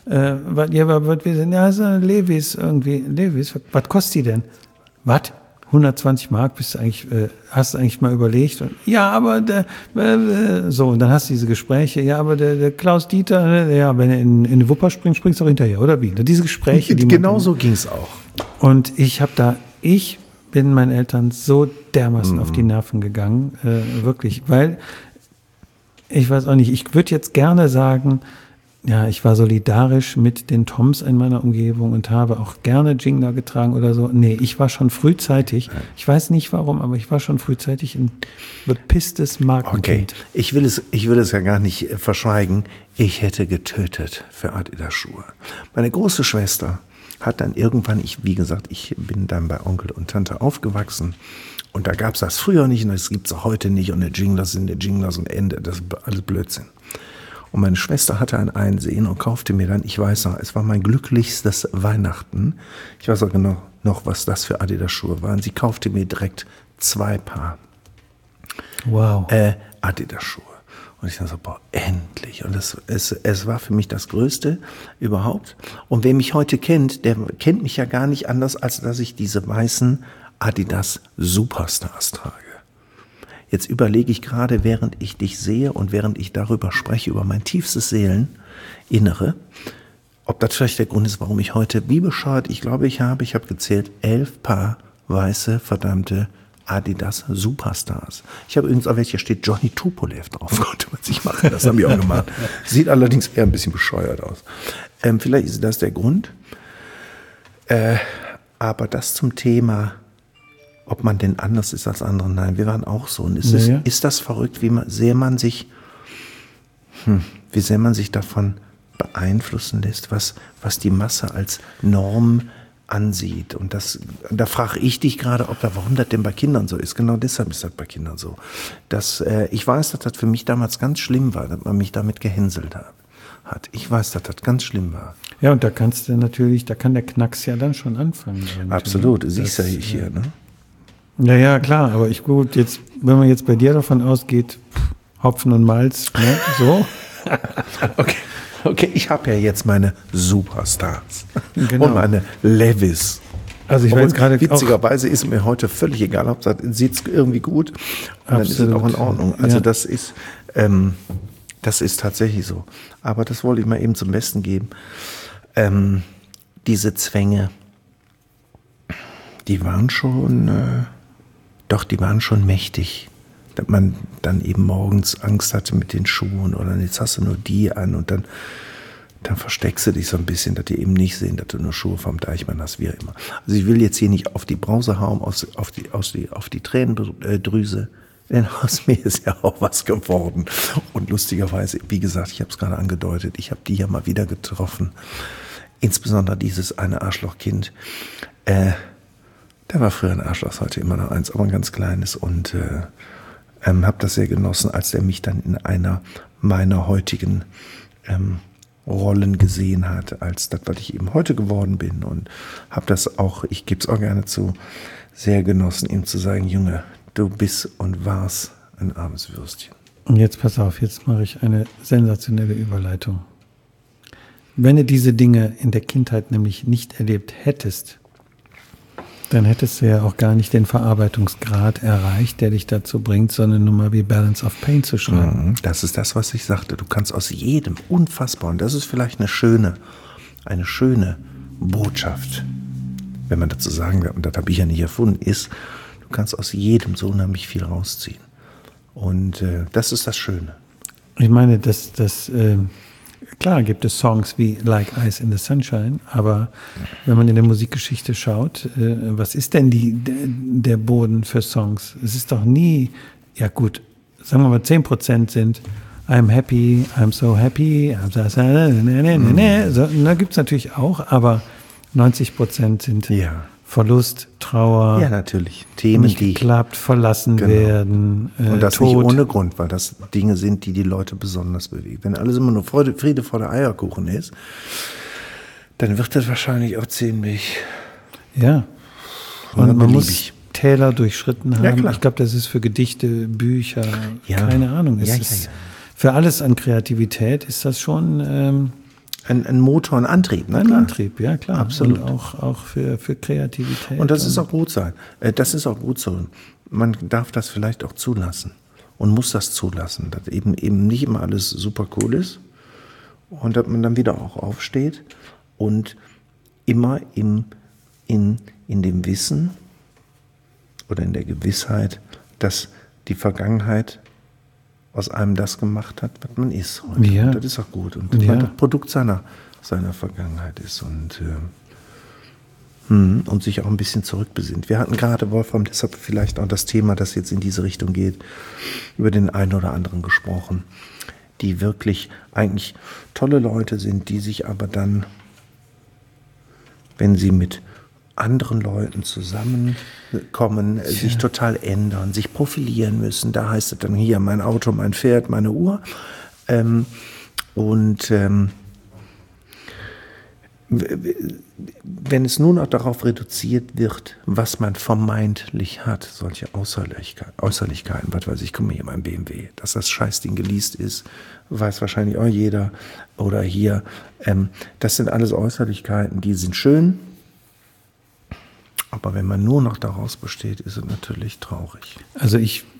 so Levi's irgendwie. Levi's, was kostet die denn? Was? 120 Mark, hast du eigentlich mal überlegt? Und, ja, aber und dann hast du diese Gespräche, ja, aber der Klaus Dieter, wenn er in die Wupper springt, springst du auch hinterher, oder wie? Diese Gespräche, genau so ging es auch. Und ich bin meinen Eltern so dermaßen auf die Nerven gegangen, wirklich, weil, ich weiß auch nicht, ich würde jetzt gerne sagen, ja, ich war solidarisch mit den Toms in meiner Umgebung und habe auch gerne Jingler getragen oder so. Nee, ich war schon frühzeitig, ich weiß nicht warum, aber ich war schon frühzeitig ein bepisstes Markenkind. Okay, ich will es ja gar nicht verschweigen, ich hätte getötet für Adidas-Schuhe. Meine große Schwester hat dann irgendwann, ich bin dann bei Onkel und Tante aufgewachsen und da gab es das früher nicht und das gibt es auch heute nicht und der Jinglas sind der Jinglas und Ende, das ist alles Blödsinn. Und meine Schwester hatte ein Einsehen und kaufte mir dann, ich weiß noch, es war mein glücklichstes Weihnachten, ich weiß auch genau noch, was das für Adidas-Schuhe waren, sie kaufte mir direkt 2 Paar Adidas-Schuhe. Und ich dachte so, endlich. Und es war für mich das Größte überhaupt. Und wer mich heute kennt, der kennt mich ja gar nicht anders, als dass ich diese weißen Adidas Superstars trage. Jetzt überlege ich gerade, während ich dich sehe und während ich darüber spreche, über mein tiefstes Seeleninnere, ob das vielleicht der Grund ist, warum ich heute, wie bescheuert, ich glaube, ich habe gezählt, 11 Paar weiße, verdammte Adidas Superstars. Ich habe übrigens auch welche, steht Johnny Tupolev drauf, konnte man sich machen, das haben wir auch gemacht. Sieht allerdings eher ein bisschen bescheuert aus. Vielleicht ist das der Grund. Aber das zum Thema, ob man denn anders ist als andere, nein, wir waren auch so. Und ist das verrückt, wie sehr man sich davon beeinflussen lässt, was die Masse als Norm ansieht. Und da frage ich dich gerade, warum das denn bei Kindern so ist. Genau deshalb ist das bei Kindern so. Ich weiß, dass das für mich damals ganz schlimm war, dass man mich damit gehänselt hat. Ich weiß, dass das ganz schlimm war. Ja, und da kann der Knacks ja dann schon anfangen. Absolut, du siehst ja hier, ne? Ja, klar, aber wenn man jetzt bei dir davon ausgeht, Hopfen und Malz, ne, so. Okay, ich habe ja jetzt meine Superstars und meine Levi's. Also ich war jetzt gerade witzigerweise ist mir heute völlig egal, Hauptsache sieht irgendwie gut und dann ist es auch in Ordnung. Also das ist tatsächlich so. Aber das wollte ich mal eben zum Besten geben. Diese Zwänge, die waren schon mächtig. Dass man dann eben morgens Angst hatte mit den Schuhen oder jetzt hast du nur die an und dann dann versteckst du dich so ein bisschen, dass die eben nicht sehen, dass du nur Schuhe vom Deichmann hast, wie immer. Also ich will jetzt hier nicht auf die Brause hauen, auf die Tränendrüse, denn aus mir ist ja auch was geworden. Und lustigerweise, wie gesagt, ich habe es gerade angedeutet, ich habe die ja mal wieder getroffen. Insbesondere dieses eine Arschlochkind. Der war früher ein Arschloch, ist heute immer noch eins, aber ein ganz kleines. Und habe das sehr genossen, als er mich dann in einer meiner heutigen Rollen gesehen hat, als das, was ich eben heute geworden bin. Und habe das auch, ich gebe es auch gerne zu, sehr genossen, ihm zu sagen, Junge, du bist und warst ein armes Würstchen. Und jetzt pass auf, jetzt mache ich eine sensationelle Überleitung. Wenn du diese Dinge in der Kindheit nämlich nicht erlebt hättest, dann hättest du ja auch gar nicht den Verarbeitungsgrad erreicht, der dich dazu bringt, so eine Nummer wie Balance of Pain zu schreiben. Das ist das, was ich sagte. Du kannst aus jedem unfassbar, und das ist vielleicht eine schöne Botschaft, wenn man dazu sagen will, und das habe ich ja nicht erfunden, ist, du kannst aus jedem so unheimlich viel rausziehen. Und das ist das Schöne. Ich meine, klar gibt es Songs wie Like Ice in the Sunshine, aber wenn man in der Musikgeschichte schaut, was ist denn der Boden für Songs? Es ist doch nie, ja gut, sagen wir mal 10% sind I'm happy, I'm so happy, so, da gibt es natürlich auch, aber 90% sind Verlust, Trauer, ja, natürlich. Themen, nicht geklappt, verlassen werden, und das Tod. Nicht ohne Grund, weil das Dinge sind, die Leute besonders bewegen. Wenn alles immer nur Friede vor der Eierkuchen ist, dann wird das wahrscheinlich auch ziemlich... Ja, und man muss Täler durchschritten haben. Ja, klar. Ich glaube, das ist für Gedichte, Bücher, keine Ahnung. Für alles an Kreativität ist das schon... Ein Motor, ein Antrieb, ne? Ein Antrieb, ja klar. Absolut. Und auch für Kreativität. Und das ist auch gut sein. Das ist auch gut so. Man darf das vielleicht auch zulassen und muss das zulassen, dass eben nicht immer alles super cool ist und dass man dann wieder auch aufsteht und immer in dem Wissen oder in der Gewissheit, dass die Vergangenheit aus einem das gemacht hat, was man ist heute. Ja. Und das ist auch gut. Und weil das Produkt seiner Vergangenheit ist und sich auch ein bisschen zurückbesinnt. Wir hatten gerade, Wolfram, deshalb vielleicht auch das Thema, das jetzt in diese Richtung geht, über den einen oder anderen gesprochen, die wirklich eigentlich tolle Leute sind, die sich aber dann, wenn sie mit anderen Leuten zusammenkommen, sich total ändern, sich profilieren müssen. Da heißt es dann hier mein Auto, mein Pferd, meine Uhr. Wenn es nur noch darauf reduziert wird, was man vermeintlich hat, solche Äußerlichkeiten, was weiß ich, guck mal hier mein BMW, dass das Scheißding geleast ist, weiß wahrscheinlich auch jeder. Oder hier, das sind alles Äußerlichkeiten, die sind schön, aber wenn man nur noch daraus besteht, ist es natürlich traurig. Also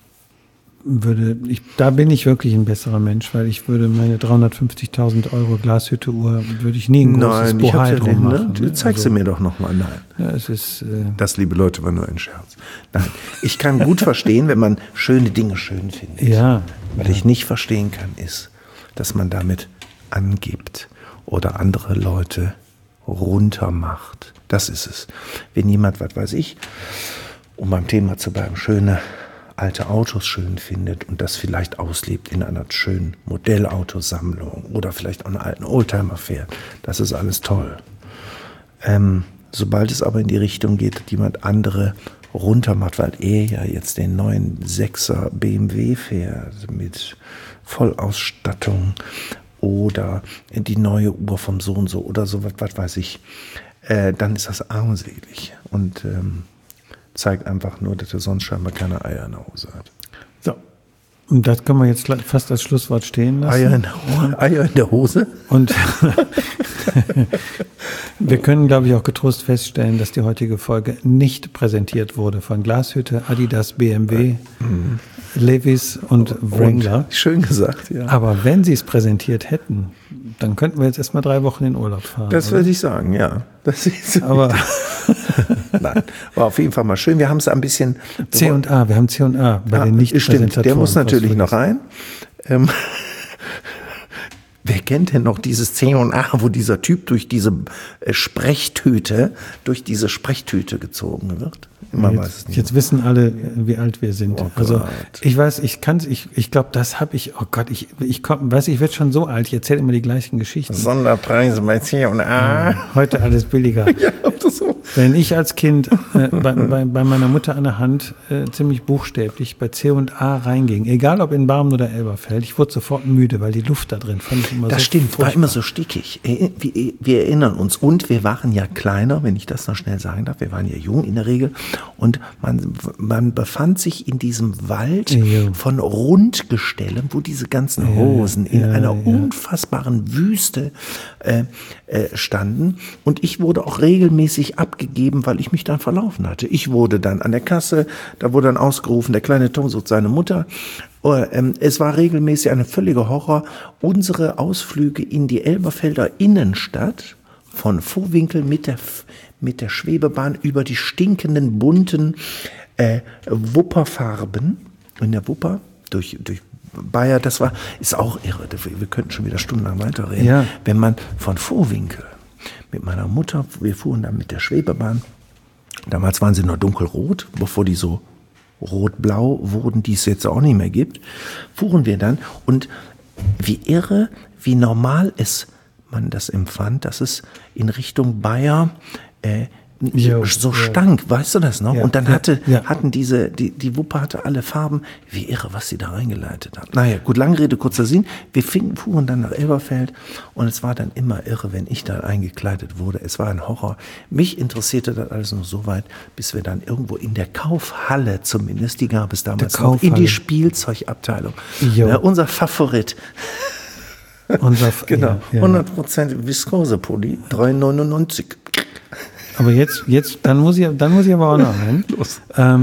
da bin ich wirklich ein besserer Mensch, weil ich würde meine 350.000 € Glashütte-Uhr, würde ich nie ein großes Bohai drum machen. Du zeigst sie mir doch nochmal. Nein. Ja, es ist, das, liebe Leute, war nur ein Scherz. Nein, ich kann gut verstehen, wenn man schöne Dinge schön findet. Ja. Was ich nicht verstehen kann, ist, dass man damit angibt oder andere Leute runtermacht. Das ist es. Wenn jemand, was weiß ich, um beim Thema zu bleiben, schöne alte Autos schön findet und das vielleicht auslebt in einer schönen Modellautosammlung oder vielleicht auch einen alten Oldtimer fährt, das ist alles toll. Sobald es aber in die Richtung geht, dass jemand andere runtermacht, weil er ja jetzt den neuen 6er BMW fährt mit Vollausstattung oder die neue Uhr vom so und so oder so, was weiß ich, dann ist das armselig und zeigt einfach nur, dass er sonst scheinbar keine Eier in der Hose hat. So, und das können wir jetzt fast als Schlusswort stehen lassen. Eier in der Hose? Und wir können, glaube ich, auch getrost feststellen, dass die heutige Folge nicht präsentiert wurde von Glashütte, Adidas, BMW, Levi's und Wrangler. Schön gesagt, ja. Aber wenn sie es präsentiert hätten, dann könnten wir jetzt erstmal 3 Wochen in Urlaub fahren. Das würde ich sagen, ja. Das ist aber nein, war auf jeden Fall mal schön. Wir haben es ein bisschen... C&A, wir haben C&A bei den Nicht-Präsentatoren. Stimmt, der muss natürlich noch rein. Wer kennt denn noch dieses C&A, wo dieser Typ durch diese Sprechtüte gezogen wird? Man weiß es nicht. Jetzt wissen alle, wie alt wir sind. Oh also Gott. ich weiß, ich glaube, das habe ich, oh Gott, ich werde schon so alt, ich erzähle immer die gleichen Geschichten. Sonderpreise bei C&A. Heute alles billiger. Ja, das so. Wenn ich als Kind bei meiner Mutter an der Hand ziemlich buchstäblich bei C&A reinging, egal ob in Barmen oder Elberfeld, ich wurde sofort müde, weil die Luft da drin fand ich immer Das so stimmt, furchtbar. war immer so stickig. Wir erinnern uns. Und wir waren ja kleiner, wenn ich das noch schnell sagen darf. Wir waren ja jung in der Regel. Und man befand sich in diesem Wald von Rundgestellen, wo diese ganzen Rosen in einer unfassbaren Wüste standen. Und ich wurde auch regelmäßig abgegeben, weil ich mich dann verlaufen hatte. Ich wurde dann an der Kasse, da wurde dann ausgerufen, der kleine Tom sucht seine Mutter. Es war regelmäßig ein völliger Horror. Unsere Ausflüge in die Elberfelder Innenstadt von Vohwinkel mit der Schwebebahn über die stinkenden, bunten Wupperfarben in der Wupper durch Bayer, ist auch irre. Wir könnten schon wieder stundenlang weiterreden. Ja. Wenn man von Vohwinkel mit meiner Mutter, wir fuhren dann mit der Schwebebahn, damals waren sie noch dunkelrot, bevor die so rot-blau wurden, die es jetzt auch nicht mehr gibt, fuhren wir dann und wie irre, wie normal man das empfand, dass es in Richtung Bayer so stank, weißt du das noch? Ja, und dann ja. hatten die Wupper hatte alle Farben, wie irre, was sie da reingeleitet haben. Naja, gut, lange Rede, kurzer Sinn. Wir fuhren dann nach Elberfeld und es war dann immer irre, wenn ich da eingekleidet wurde. Es war ein Horror. Mich interessierte das alles nur so weit, bis wir dann irgendwo in der Kaufhalle zumindest, die gab es damals noch, in die Spielzeugabteilung. Unser Favorit. Genau, 100% Viskosepulli, 3,99. Aber jetzt, dann muss ich aber auch noch rein. Los.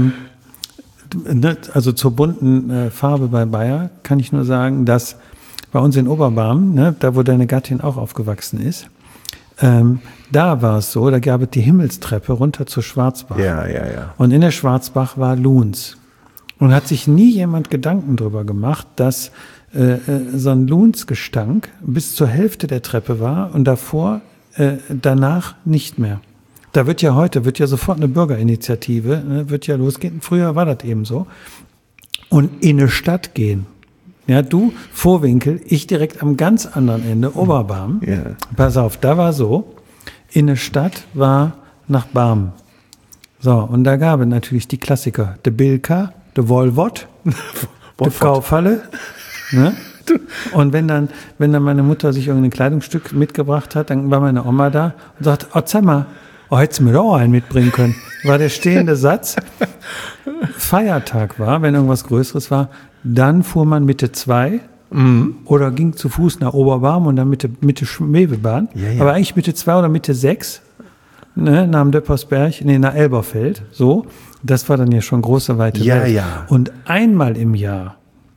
Also zur bunten Farbe bei Bayer kann ich nur sagen, dass bei uns in Oberbarmen, da wo deine Gattin auch aufgewachsen ist, da war es so, da gab es die Himmelstreppe runter zur Schwarzbach. Ja. Und in der Schwarzbach war Luhns. Und hat sich nie jemand Gedanken darüber gemacht, dass so ein Luhnsgestank bis zur Hälfte der Treppe war und danach nicht mehr. Da wird ja sofort eine Bürgerinitiative, wird ja losgehen. Früher war das eben so. Und in eine Stadt gehen. Ja, du, Vohwinkel, ich direkt am ganz anderen Ende, Oberbarmen. Ja. Pass auf, da war so, in eine Stadt war nach Barmen. So, und da gab es natürlich die Klassiker. De Bilka, de Wolvot, de Kaufhalle. Ne? Und wenn dann meine Mutter sich irgendein Kleidungsstück mitgebracht hat, dann war meine Oma da und sagte, oh, sag mal, hättest du mir doch auch einen mitbringen können. War der stehende Satz. Feiertag war, wenn irgendwas Größeres war, dann fuhr man Mitte 2 oder ging zu Fuß nach Oberbarmen und dann Mitte Schwebebahn. Ja. Aber eigentlich Mitte 2 oder Mitte 6, nach Döppersberg, nach Elberfeld. So, das war dann ja schon große, weite Welt. Ja. Und einmal im Jahr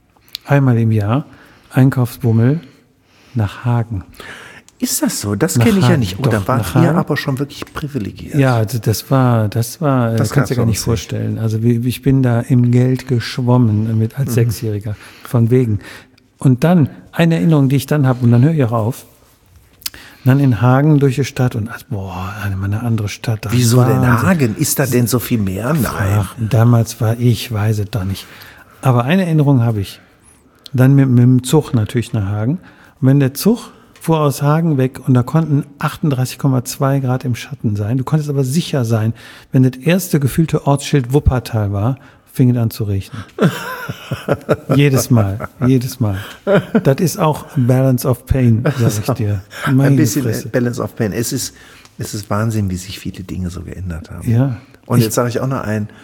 Einkaufsbummel nach Hagen. Ist das so? Das kenne ich ja nicht. Doch, da wart ihr aber schon wirklich privilegiert. Ja, also das kannst du dir gar nicht vorstellen. Also ich bin da im Geld geschwommen als Sechsjähriger. Von wegen. Und dann, eine Erinnerung, die ich dann habe, und dann höre ich auch auf, dann in Hagen durch die Stadt und eine andere Stadt. Wieso denn Hagen? Ist da denn so viel mehr? Nein. Ach, damals weiß es doch nicht. Aber eine Erinnerung habe ich. Dann mit dem Zug natürlich nach Hagen. Und wenn der Zug fuhr aus Hagen weg und da konnten 38,2 Grad im Schatten sein. Du konntest aber sicher sein, wenn das erste gefühlte Ortsschild Wuppertal war, fing es an zu regnen. Jedes Mal. Das ist auch Balance of Pain, sag ich dir. Ein bisschen Balance of Pain. Es ist Wahnsinn, wie sich viele Dinge so geändert haben. Ja. Und jetzt sage ich auch noch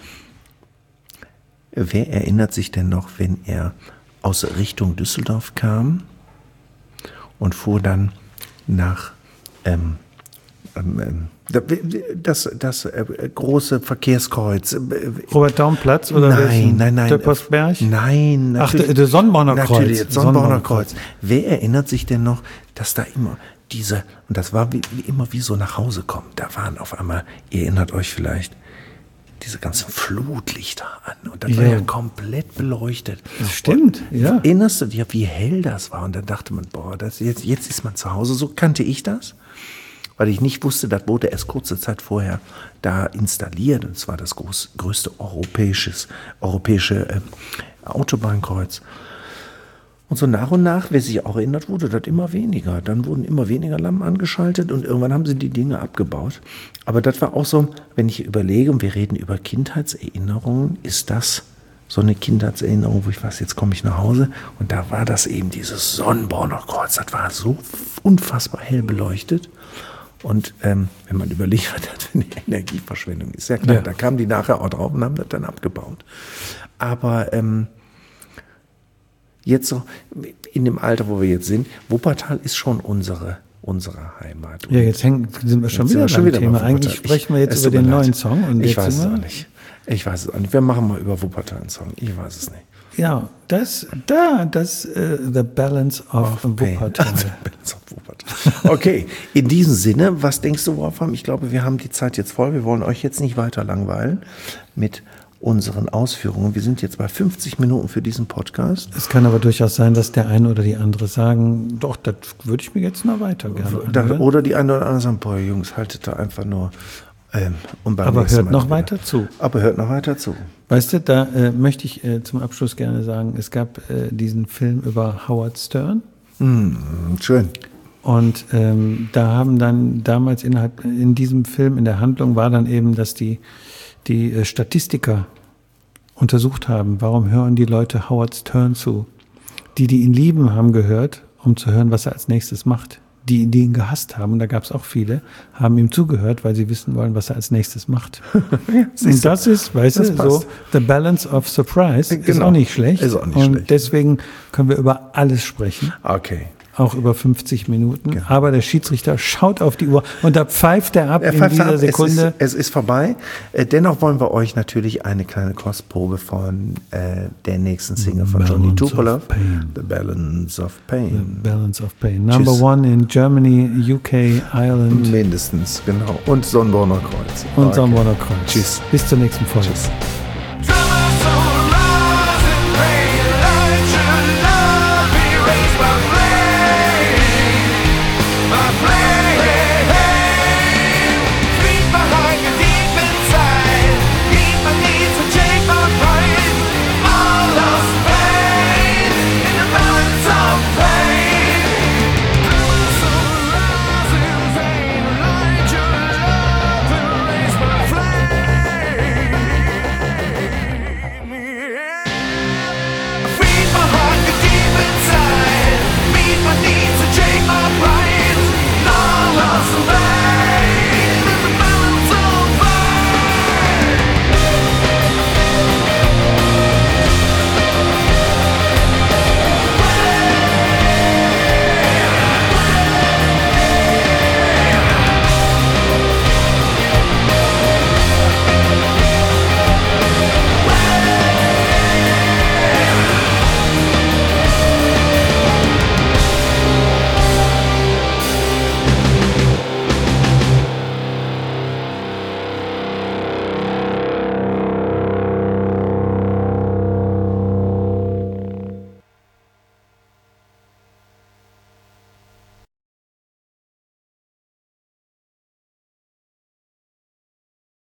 wer erinnert sich denn noch, wenn er aus Richtung Düsseldorf kam und fuhr dann nach das große Verkehrskreuz. Robert-Daum-Platz oder nein. Döppersberg? Nein. Ach, das Sonnenborner Kreuz. Natürlich, das Sonnenborner Kreuz. Wer erinnert sich denn noch, dass da immer und das war wie immer wie so nach Hause kommen, da waren auf einmal, ihr erinnert euch vielleicht, diese ganzen Flutlichter an. Und das war ja komplett beleuchtet. Das stimmt, und erinnerst du dir, wie hell das war? Und dann dachte man, boah, jetzt ist man zu Hause. So kannte ich das. Weil ich nicht wusste, das wurde erst kurze Zeit vorher da installiert. Und es war das größte europäische Autobahnkreuz. Und so nach und nach, wer sich auch erinnert, wurde das immer weniger. Dann wurden immer weniger Lampen angeschaltet und irgendwann haben sie die Dinge abgebaut. Aber das war auch so, wenn ich überlege, und wir reden über Kindheitserinnerungen, ist das so eine Kindheitserinnerung, wo ich weiß, jetzt komme ich nach Hause und da war das eben dieses Sonnenborner Kreuz. Das war so unfassbar hell beleuchtet. Und wenn man überlegt, was das für eine Energieverschwendung ist, ja klar, da kamen die nachher auch drauf und haben das dann abgebaut. Aber jetzt so in dem Alter, wo wir jetzt sind, Wuppertal ist schon unsere Heimat. Ja, jetzt sind wir schon wieder beim Thema. Eigentlich sprechen wir jetzt über den neuen Song. Und ich weiß es auch nicht. Ich weiß es auch nicht. Wir machen mal über Wuppertal einen Song. Ich weiß es nicht. Ja, The Balance of Wuppertal. Okay, in diesem Sinne, was denkst du, Wolfram? Ich glaube, wir haben die Zeit jetzt voll. Wir wollen euch jetzt nicht weiter langweilen mit unseren Ausführungen. Wir sind jetzt bei 50 Minuten für diesen Podcast. Es kann aber durchaus sein, dass der eine oder die andere sagen, doch, das würde ich mir jetzt noch weiter gerne anhören. Oder die eine oder andere sagen, boah, Jungs, haltet da einfach nur. Aber hört noch weiter zu. Aber hört noch weiter zu. Weißt du, da möchte ich zum Abschluss gerne sagen, es gab diesen Film über Howard Stern. Schön. Und da haben dann damals in diesem Film, in der Handlung war dann eben, dass die Statistiker untersucht haben, warum hören die Leute Howard Stern zu. Die ihn lieben, haben gehört, um zu hören, was er als nächstes macht. Die ihn gehasst haben, und da gab es auch viele, haben ihm zugehört, weil sie wissen wollen, was er als nächstes macht. Und das ist, weißt du, so The Balance of Surprise ist auch nicht schlecht. Ist auch nicht schlecht. Deswegen können wir über alles sprechen. Okay. Auch über 50 Minuten. Genau. Aber der Schiedsrichter schaut auf die Uhr und da pfeift er ab in dieser Sekunde. Es ist vorbei. Dennoch wollen wir euch natürlich eine kleine Kostprobe von der nächsten Single von Johnny Tupolev. The Balance of Pain. The Balance of Pain. Number one in Germany, UK, Ireland. Mindestens, genau. Und Sonnenborner Kreuz. Und Sonnenborner Kreuz. Tschüss. Bis zur nächsten Folge. Tschüss.